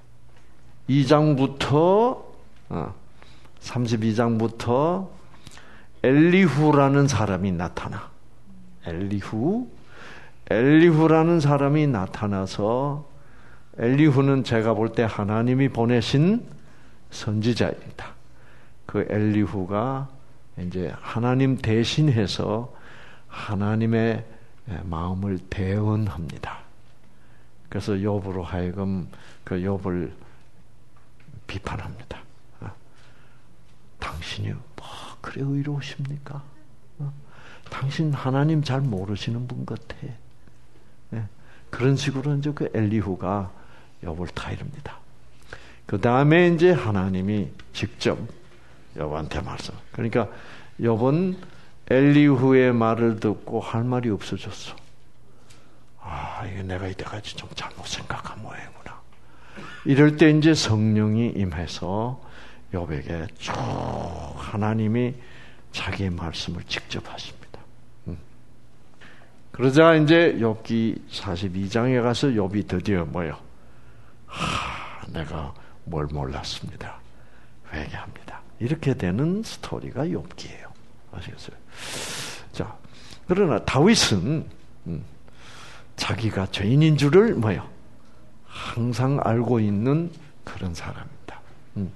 장부터, 어, 삼십이 장부터 엘리후라는 사람이 나타나. 엘리후. 엘리후라는 사람이 나타나서, 엘리후는 제가 볼 때 하나님이 보내신 선지자입니다. 그 엘리후가 이제 하나님 대신해서 하나님의 마음을 대언합니다. 그래서 욥으로 하여금 그 욥을 비판합니다. 어? 당신이 뭐 그래 의로우십니까? 어? 당신 하나님 잘 모르시는 분 같아. 예? 그런 식으로 이제 그 엘리후가 욥을 타이릅니다. 그 다음에 이제 하나님이 직접 욥한테 말씀. 그러니까 욥은 엘리후의 말을 듣고 할 말이 없어졌어. 아, 이게 내가 이때까지 좀 잘못 생각한 모양이구나. 이럴 때 이제 성령이 임해서 욥에게 쭉 하나님이 자기의 말씀을 직접 하십니다. 음. 그러자 이제 욥기 사십이 장에 가서 욥이 드디어 뭐요? 하, 내가 뭘 몰랐습니다. 회개합니다. 이렇게 되는 스토리가 욥기예요. 아시겠어요? 자, 그러나 다윗은 음, 자기가 죄인인 줄을 뭐요? 항상 알고 있는 그런 사람입니다. 음.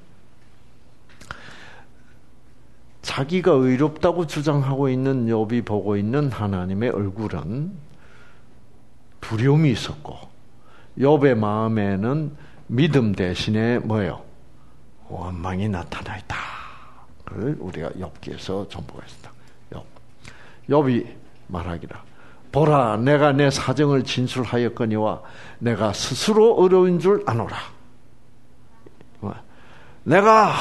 자기가 의롭다고 주장하고 있는 욥이 보고 있는 하나님의 얼굴은 두려움이 있었고 욥의 마음에는 믿음 대신에 뭐요? 원망이 나타나 있다. 그걸 우리가 욥기에서 전보가 있다. 욥. 욥이 말하기라. 보라, 내가 내 사정을 진술하였거니와 내가 스스로 어려운 줄 아노라. 내가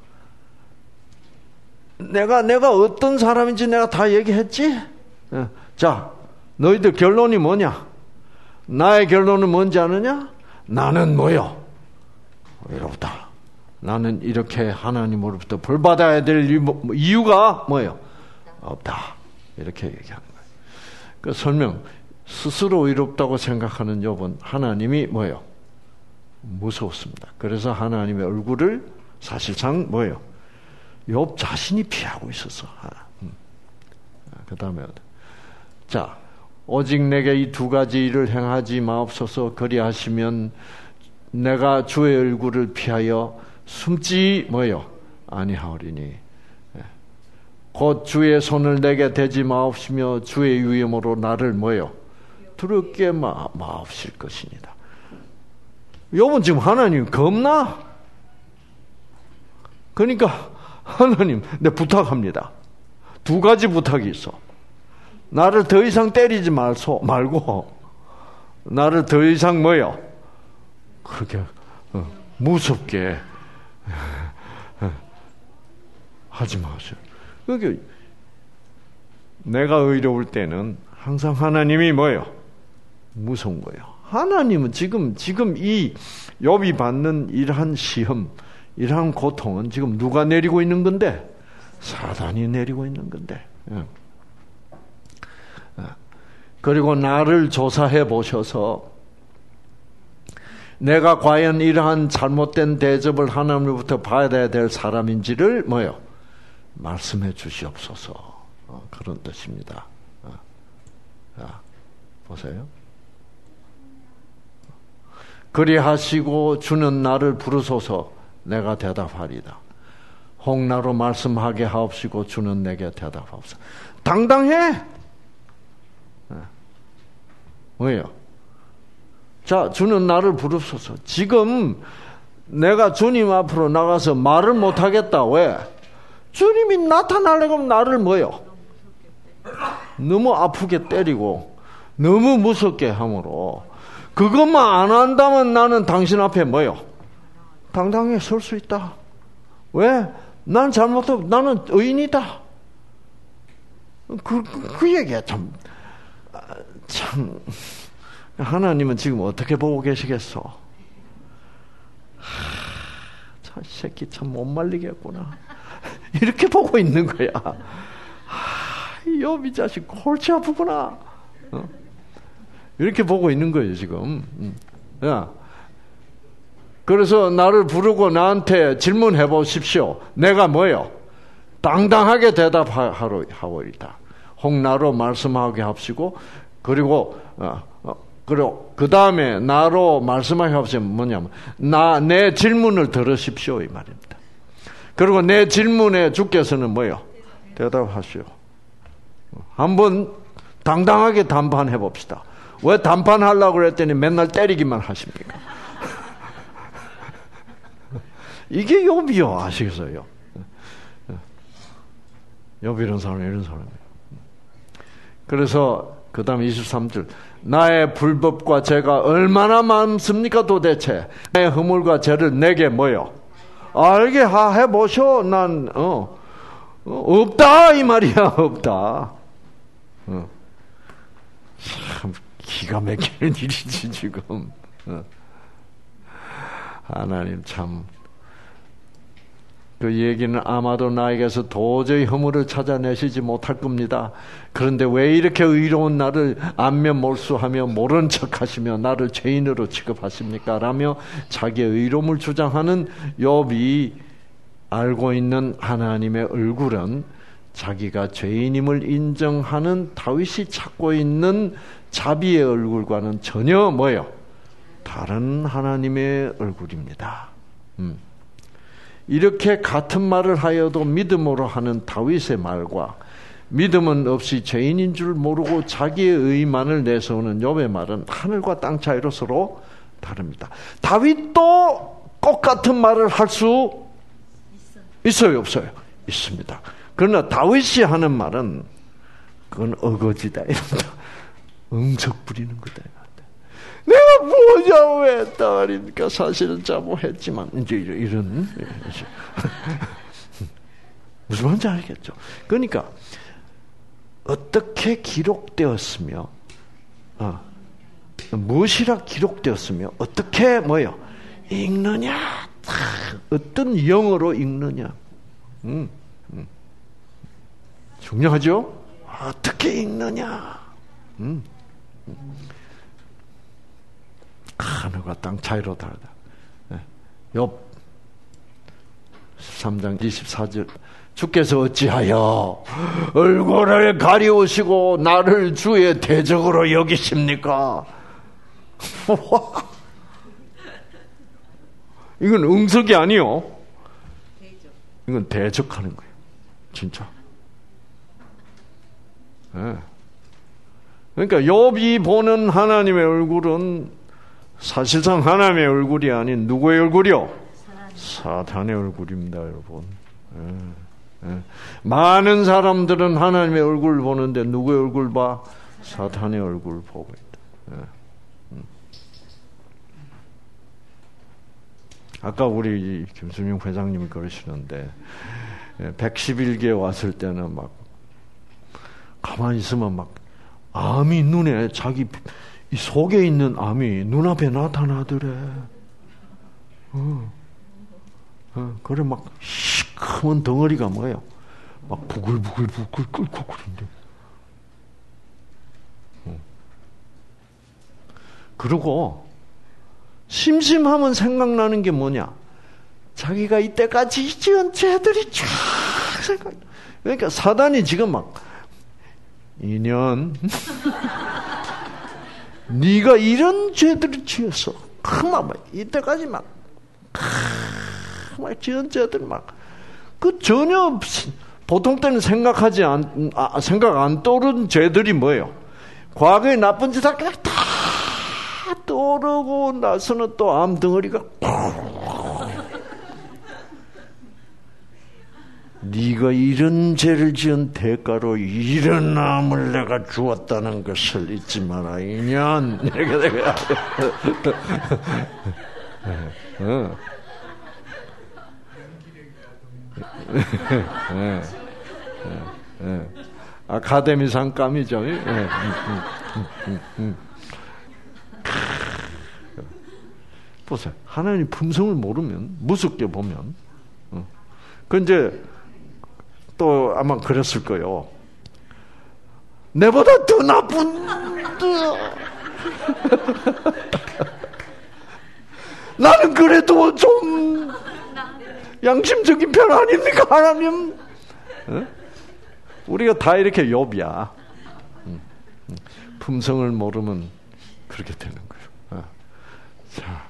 내가 내가 어떤 사람인지 내가 다 얘기했지? 자, 너희들 결론이 뭐냐? 나의 결론은 뭔지 아느냐? 나는 뭐요? 외롭다. 나는 이렇게 하나님으로부터 벌받아야 될 이유가 뭐예요? 없다. 이렇게 얘기하는 거예요. 그 설명, 스스로 의롭다고 생각하는 욥은 하나님이 뭐예요? 무서웠습니다. 그래서 하나님의 얼굴을 사실상 뭐예요? 욥 자신이 피하고 있었어. 그 다음에 자, 오직 내게 이 두 가지 일을 행하지 마옵소서. 그리하시면 내가 주의 얼굴을 피하여 숨지 뭐요? 아니하오리니. 곧 주의 손을 내게 대지 마옵시며 주의 위엄으로 나를 뭐요? 두렵게 마, 마옵실 것이니다. 욥은 지금 하나님 겁나? 그러니까 하나님, 내 부탁합니다. 두 가지 부탁이 있어. 나를 더 이상 때리지 말소, 말고 나를 더 이상 뭐요? 그렇게 어, 무섭게 어, 하지 마세요. 그게 내가 의로울 때는 항상 하나님이 뭐요? 무서운 거예요. 하나님은 지금 지금 이 욥이 받는 이러한 시험, 이러한 고통은 지금 누가 내리고 있는 건데? 사단이 내리고 있는 건데. 그리고 나를 조사해 보셔서 내가 과연 이러한 잘못된 대접을 하나님으로부터 받아야 될 사람인지를 뭐요? 말씀해 주시옵소서. 어, 그런 뜻입니다. 어. 자, 보세요. 그리하시고 주는 나를 부르소서 내가 대답하리다. 홍나로 말씀하게 하옵시고 주는 내게 대답하옵소서. 당당해. 뭐예요? 자, 주는 나를 부르소서. 지금 내가 주님 앞으로 나가서 말을 못하겠다. 왜? 주님이 나타나려고 하면 나를 뭐요? 너무 아프게 때리고 너무 무섭게 함으로 그것만 안 한다면 나는 당신 앞에 뭐요? 당당히 설 수 있다. 왜? 난 잘못하고 나는 의인이다. 그, 그, 그 얘기야. 참, 참, 하나님은 지금 어떻게 보고 계시겠어? 하, 저 새끼 참 못 말리겠구나. 이렇게 보고 있는 거야. 하, 욥이 자식 골치 아프구나. 어? 이렇게 보고 있는 거예요, 지금. 야. 그래서 나를 부르고 나한테 질문해 보십시오. 내가 뭐요? 당당하게 대답하오리다. 홍나로 말씀하게 합시고, 그리고, 어, 어, 그리고, 그 다음에 나로 말씀하게 합시면 뭐냐면, 나, 내 질문을 들으십시오. 이 말입니다. 그리고 내 질문에 주께서는 뭐요? 대답하시오. 한번 당당하게 담판해 봅시다. 왜 담판하려고 그랬더니 맨날 때리기만 하십니까? 이게 욥이요. 아시겠어요? 욥 이런 사람, 이런 사람이에요. 그래서 그 다음 이십삼 절 나의 불법과 죄가 얼마나 많습니까 도대체? 내 허물과 죄를 내게 뭐요? 알게 해보쇼. 난 어, 어, 없다 이 말이야. 없다. 어. 참 기가 막히는 일이지 지금. 어. 하나님 참 그 얘기는 아마도 나에게서 도저히 허물을 찾아내시지 못할 겁니다. 그런데 왜 이렇게 의로운 나를 안면몰수하며 모른 척하시며 나를 죄인으로 취급하십니까? 라며 자기의 의로움을 주장하는 욥이 알고 있는 하나님의 얼굴은 자기가 죄인임을 인정하는 다윗이 찾고 있는 자비의 얼굴과는 전혀 뭐예요? 다른 하나님의 얼굴입니다. 음. 이렇게 같은 말을 하여도 믿음으로 하는 다윗의 말과 믿음은 없이 죄인인 줄 모르고 자기의 의만을 내세우는 욥의 말은 하늘과 땅 차이로 서로 다릅니다. 다윗도 똑같은 말을 할 수 있어요, 없어요? 있습니다. 그러나 다윗이 하는 말은 그건 어거지다, 이런다. 응석 부리는 거다. 내가 뭐 잘못했다 말입니까? 사실은 잘못했지만 이제 이런 무슨 말인지 알겠죠? 그러니까 어떻게 기록되었으며, 어, 무엇이라 기록되었으며, 어떻게 뭐요? 읽느냐? 어떤 영어로 읽느냐? 음, 음. 중요하죠? 어떻게 읽느냐? 음. 하늘과 땅 차이로 다르다. 욥 십삼 장 이십사 절 주께서 어찌하여 얼굴을 가리우시고 나를 주의 대적으로 여기십니까? 이건 응석이 아니요. 이건 대적하는 거예요. 진짜. 네. 그러니까 욥이 보는 하나님의 얼굴은 사실상 하나님의 얼굴이 아닌 누구의 얼굴이요? 사탄의 얼굴입니다, 여러분. 예, 예. 많은 사람들은 하나님의 얼굴을 보는데 누구의 얼굴 봐? 사탄의 얼굴을 보고 있다. 예. 음. 아까 우리 김수명 회장님이 그러시는데 백십일 개 왔을 때는 막 가만히 있으면 막 암이 눈에 자기 이 속에 있는 암이 눈앞에 나타나더래. 어. 어. 그래 막 시커먼 덩어리가 뭐예요? 막 부글부글부글 끓고 그런데. 어. 그리고 심심하면 생각나는 게 뭐냐? 자기가 이때까지 지은 죄들이 쫙 생각. 그러니까 사단이 지금 막 이년 네가 이런 죄들을 지었어. 막 이때까지 막, 막 지은 죄들 막 그 전혀 보통 때는 생각하지 안 아, 생각 안 떠오른 죄들이 뭐예요? 과거에 나쁜 짓 다 그냥 다 떠오르고 나서는 또 암덩어리가 네가 이런 죄를 지은 대가로 이런 암을 내가 주었다는 것을 잊지 마라, 이년. 이렇게 내가. 어. 예, 예, 예. 아카데미상 감이죠. 예. 음, 음, 음, 음. 보세요. 하나님 품성을 모르면, 무섭게 보면, 어. 그 이제 또 아마 그랬을 거예요. 내보다 더 나쁜 나는 그래도 좀 양심적인 편 아닙니까, 하나님? 어? 우리가 다 이렇게 욥이야. 음, 음. 품성을 모르면 그렇게 되는 거예요. 어. 자,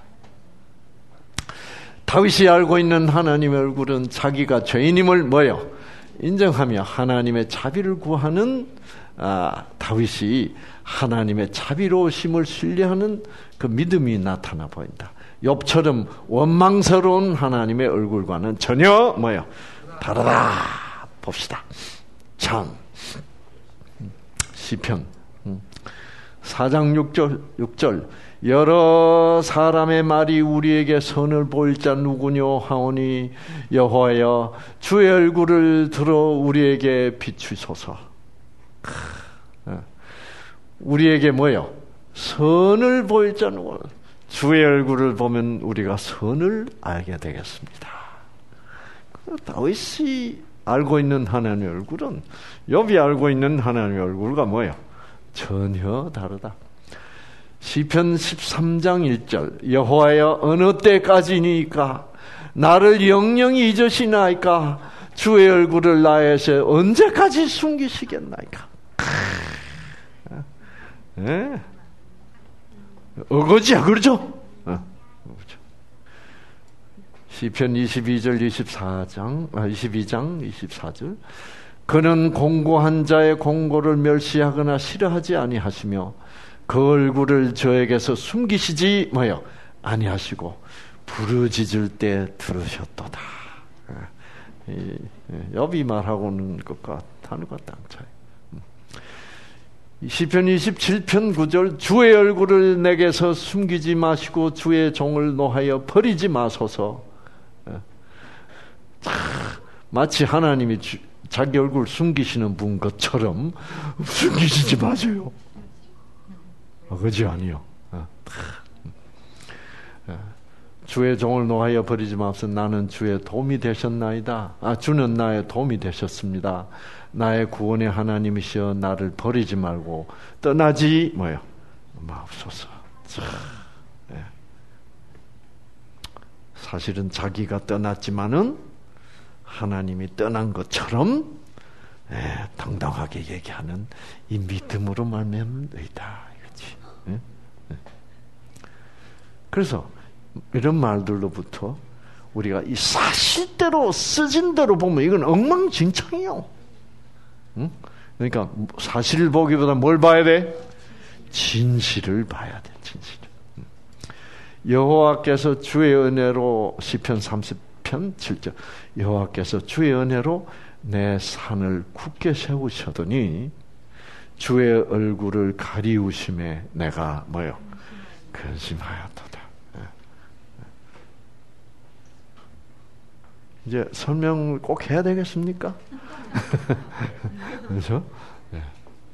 다윗이 알고 있는 하나님의 얼굴은 자기가 죄인임을 뭐예요? 인정하며 하나님의 자비를 구하는 아, 다윗이 하나님의 자비로우심을 신뢰하는 그 믿음이 나타나 보인다. 욥처럼 원망스러운 하나님의 얼굴과는 전혀 뭐예요? 다르다. 봅시다. 참 시편 사 장 육 절 육 절 여러 사람의 말이 우리에게 선을 보일 자 누구뇨 하오니 여호와여 주의 얼굴을 들어 우리에게 비추소서. 우리에게 뭐예요? 선을 보일 자 누구? 주의 얼굴을 보면 우리가 선을 알게 되겠습니다. 다윗이 알고 있는 하나님의 얼굴은 욥이 알고 있는 하나님의 얼굴과 뭐예요? 전혀 다르다. 시편 십삼 장 일 절 여호와여 어느 때까지니까 나를 영영히 잊으시나이까 주의 얼굴을 나에서 언제까지 숨기시겠나이까. 네. 어거지야, 그렇죠? 어, 그렇죠. 시편 이십이 절 이십사 장 아, 이십이 장 이십사 절 그는 공고한 자의 공고를 멸시하거나 싫어하지 아니하시며 그 얼굴을 저에게서 숨기시지 뭐요 아니하시고 부르짖을 때 들으셨도다. 이, 욥이 말하고는 것과 하늘과 땅 차이. 시편 이십칠 편 구 절 주의 얼굴을 내게서 숨기지 마시고 주의 종을 노하여 버리지 마소서. 마치 하나님이 주, 자기 얼굴 숨기시는 분 것처럼 숨기시지 마세요. 아, 그지 아니요. 아, 주의 종을 노하여 버리지 마소서. 나는 주의 도움이 되셨나이다. 아, 주는 나의 도움이 되셨습니다. 나의 구원의 하나님이시여 나를 버리지 말고 떠나지 뭐요 마옵소서. 네. 사실은 자기가 떠났지만은 하나님이 떠난 것처럼 네, 당당하게 얘기하는 이 믿음으로 말미암는이다. 이거지. 네? 네. 그래서 이런 말들로부터 우리가 이 사실대로 쓰진 대로 보면 이건 엉망진창이요. 응? 그러니까 사실을 보기보다 뭘 봐야 돼? 진실을 봐야 돼. 진실. 여호와께서 주의 은혜로 시편 삼십 편 칠 절 여호와께서 주의 은혜로 내 산을 굳게 세우셨더니 주의 얼굴을 가리우심에 내가 뭐요? 근심하였도다. 이제 설명을 꼭 해야 되겠습니까? 그렇죠? 네.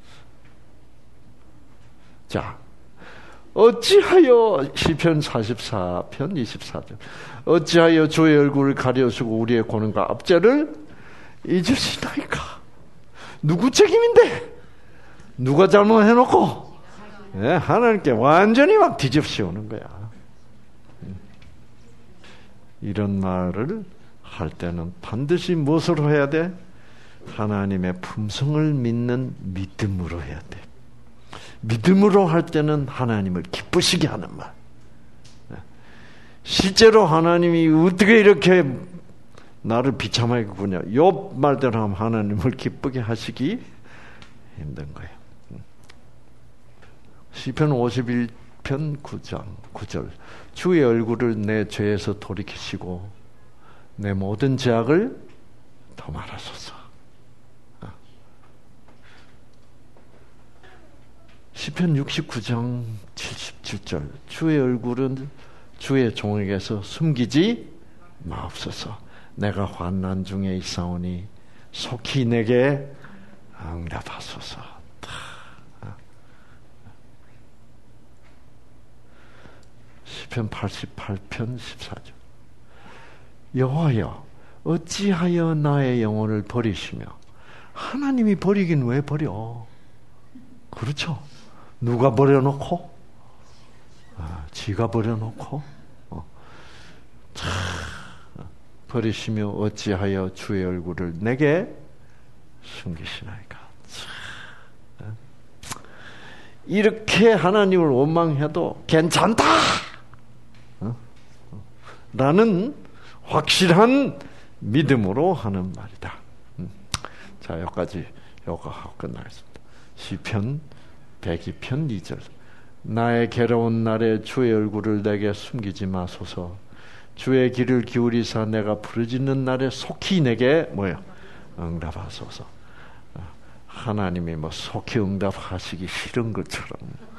자, 어찌하여 시편 사십사 편 이십사 절 어찌하여 주의 얼굴을 가려주고 우리의 고난과 압제를 잊으시나이까? 누구 책임인데? 누가 잘못해놓고? 네, 하나님께 완전히 막 뒤집어씌우는 거야. 이런 말을 할 때는 반드시 무엇으로 해야 돼? 하나님의 품성을 믿는 믿음으로 해야 돼. 믿음으로 할 때는 하나님을 기쁘시게 하는 말. 실제로 하나님이 어떻게 이렇게 나를 비참하게 구냐? 욥 말대로 하면 하나님을 기쁘게 하시기 힘든 거예요. 시편 오십일 편 구 장 구 절 주의 얼굴을 내 죄에서 돌이키시고 내 모든 죄악을 더 말하소서. 시편 육십구 장 칠십칠 절 주의 얼굴은 주의 종에게서 숨기지 마옵소서. 내가 환난 중에 있사오니 속히 내게 응답하소서. 시편 팔십팔 편 십사 절 여호와여 어찌하여 나의 영혼을 버리시며 하나님이 버리긴 왜 버려? 그렇죠. 누가 버려놓고? 아, 지가 버려놓고? 어. 참, 버리시며 어찌하여 주의 얼굴을 내게 숨기시나이까? 참. 이렇게 하나님을 원망해도 괜찮다! 어? 라는 확실한 믿음으로 하는 말이다. 음. 자, 여기까지, 여기가 하고 끝나겠습니다. 시편 백이 편 이 절 나의 괴로운 날에 주의 얼굴을 내게 숨기지 마소서. 주의 귀를 기울이사 내가 부르짖는 날에 속히 내게 뭐요? 응답하소서. 하나님이 뭐 속히 응답하시기 싫은 것처럼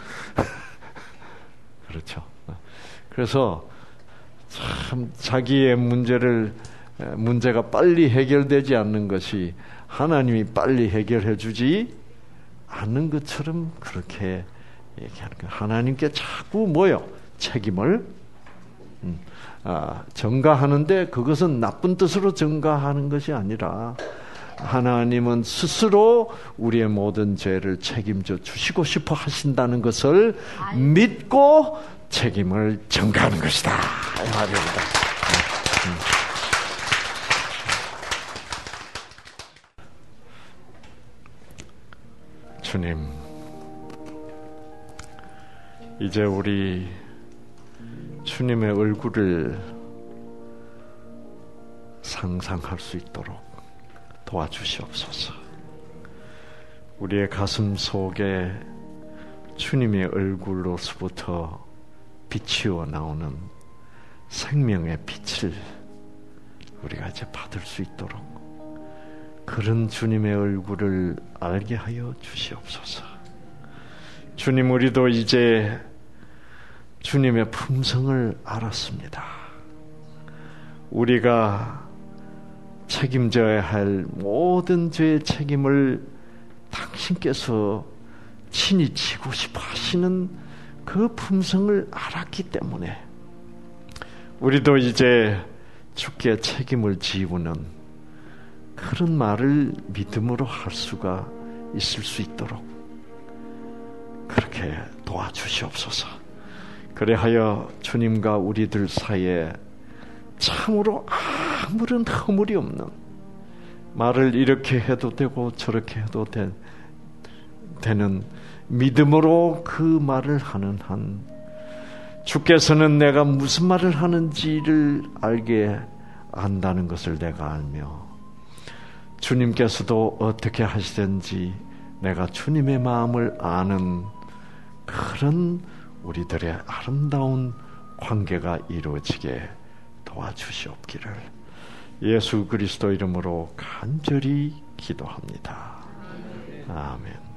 그렇죠. 그래서 참 자기의 문제를 문제가 빨리 해결되지 않는 것이 하나님이 빨리 해결해 주지 않는 것처럼 그렇게 얘기하는 거예요. 하나님께 자꾸 뭐요? 책임을 음, 아, 전가하는데 그것은 나쁜 뜻으로 전가하는 것이 아니라 하나님은 스스로 우리의 모든 죄를 책임져 주시고 싶어 하신다는 것을 믿고 책임을 전가하는 것이다. 이 말입니다. 음. 주님, 이제 우리 주님의 얼굴을 상상할 수 있도록 도와주시옵소서. 우리의 가슴 속에 주님의 얼굴로서부터 비치어 나오는 생명의 빛을 우리가 이제 받을 수 있도록 그런 주님의 얼굴을 알게 하여 주시옵소서. 주님, 우리도 이제 주님의 품성을 알았습니다. 우리가 책임져야 할 모든 죄의 책임을 당신께서 친히 지고 싶어 하시는 그 품성을 알았기 때문에 우리도 이제 주께 책임을 지우는 그런 말을 믿음으로 할 수가 있을 수 있도록 그렇게 도와주시옵소서. 그래하여 주님과 우리들 사이에 참으로 아무런 허물이 없는, 말을 이렇게 해도 되고 저렇게 해도 되, 되는 믿음으로 그 말을 하는 한, 주께서는 내가 무슨 말을 하는지를 알게 안다는 것을 내가 알며 주님께서도 어떻게 하시든지 내가 주님의 마음을 아는 그런 우리들의 아름다운 관계가 이루어지게 도와주시옵기를 예수 그리스도 이름으로 간절히 기도합니다. 아멘.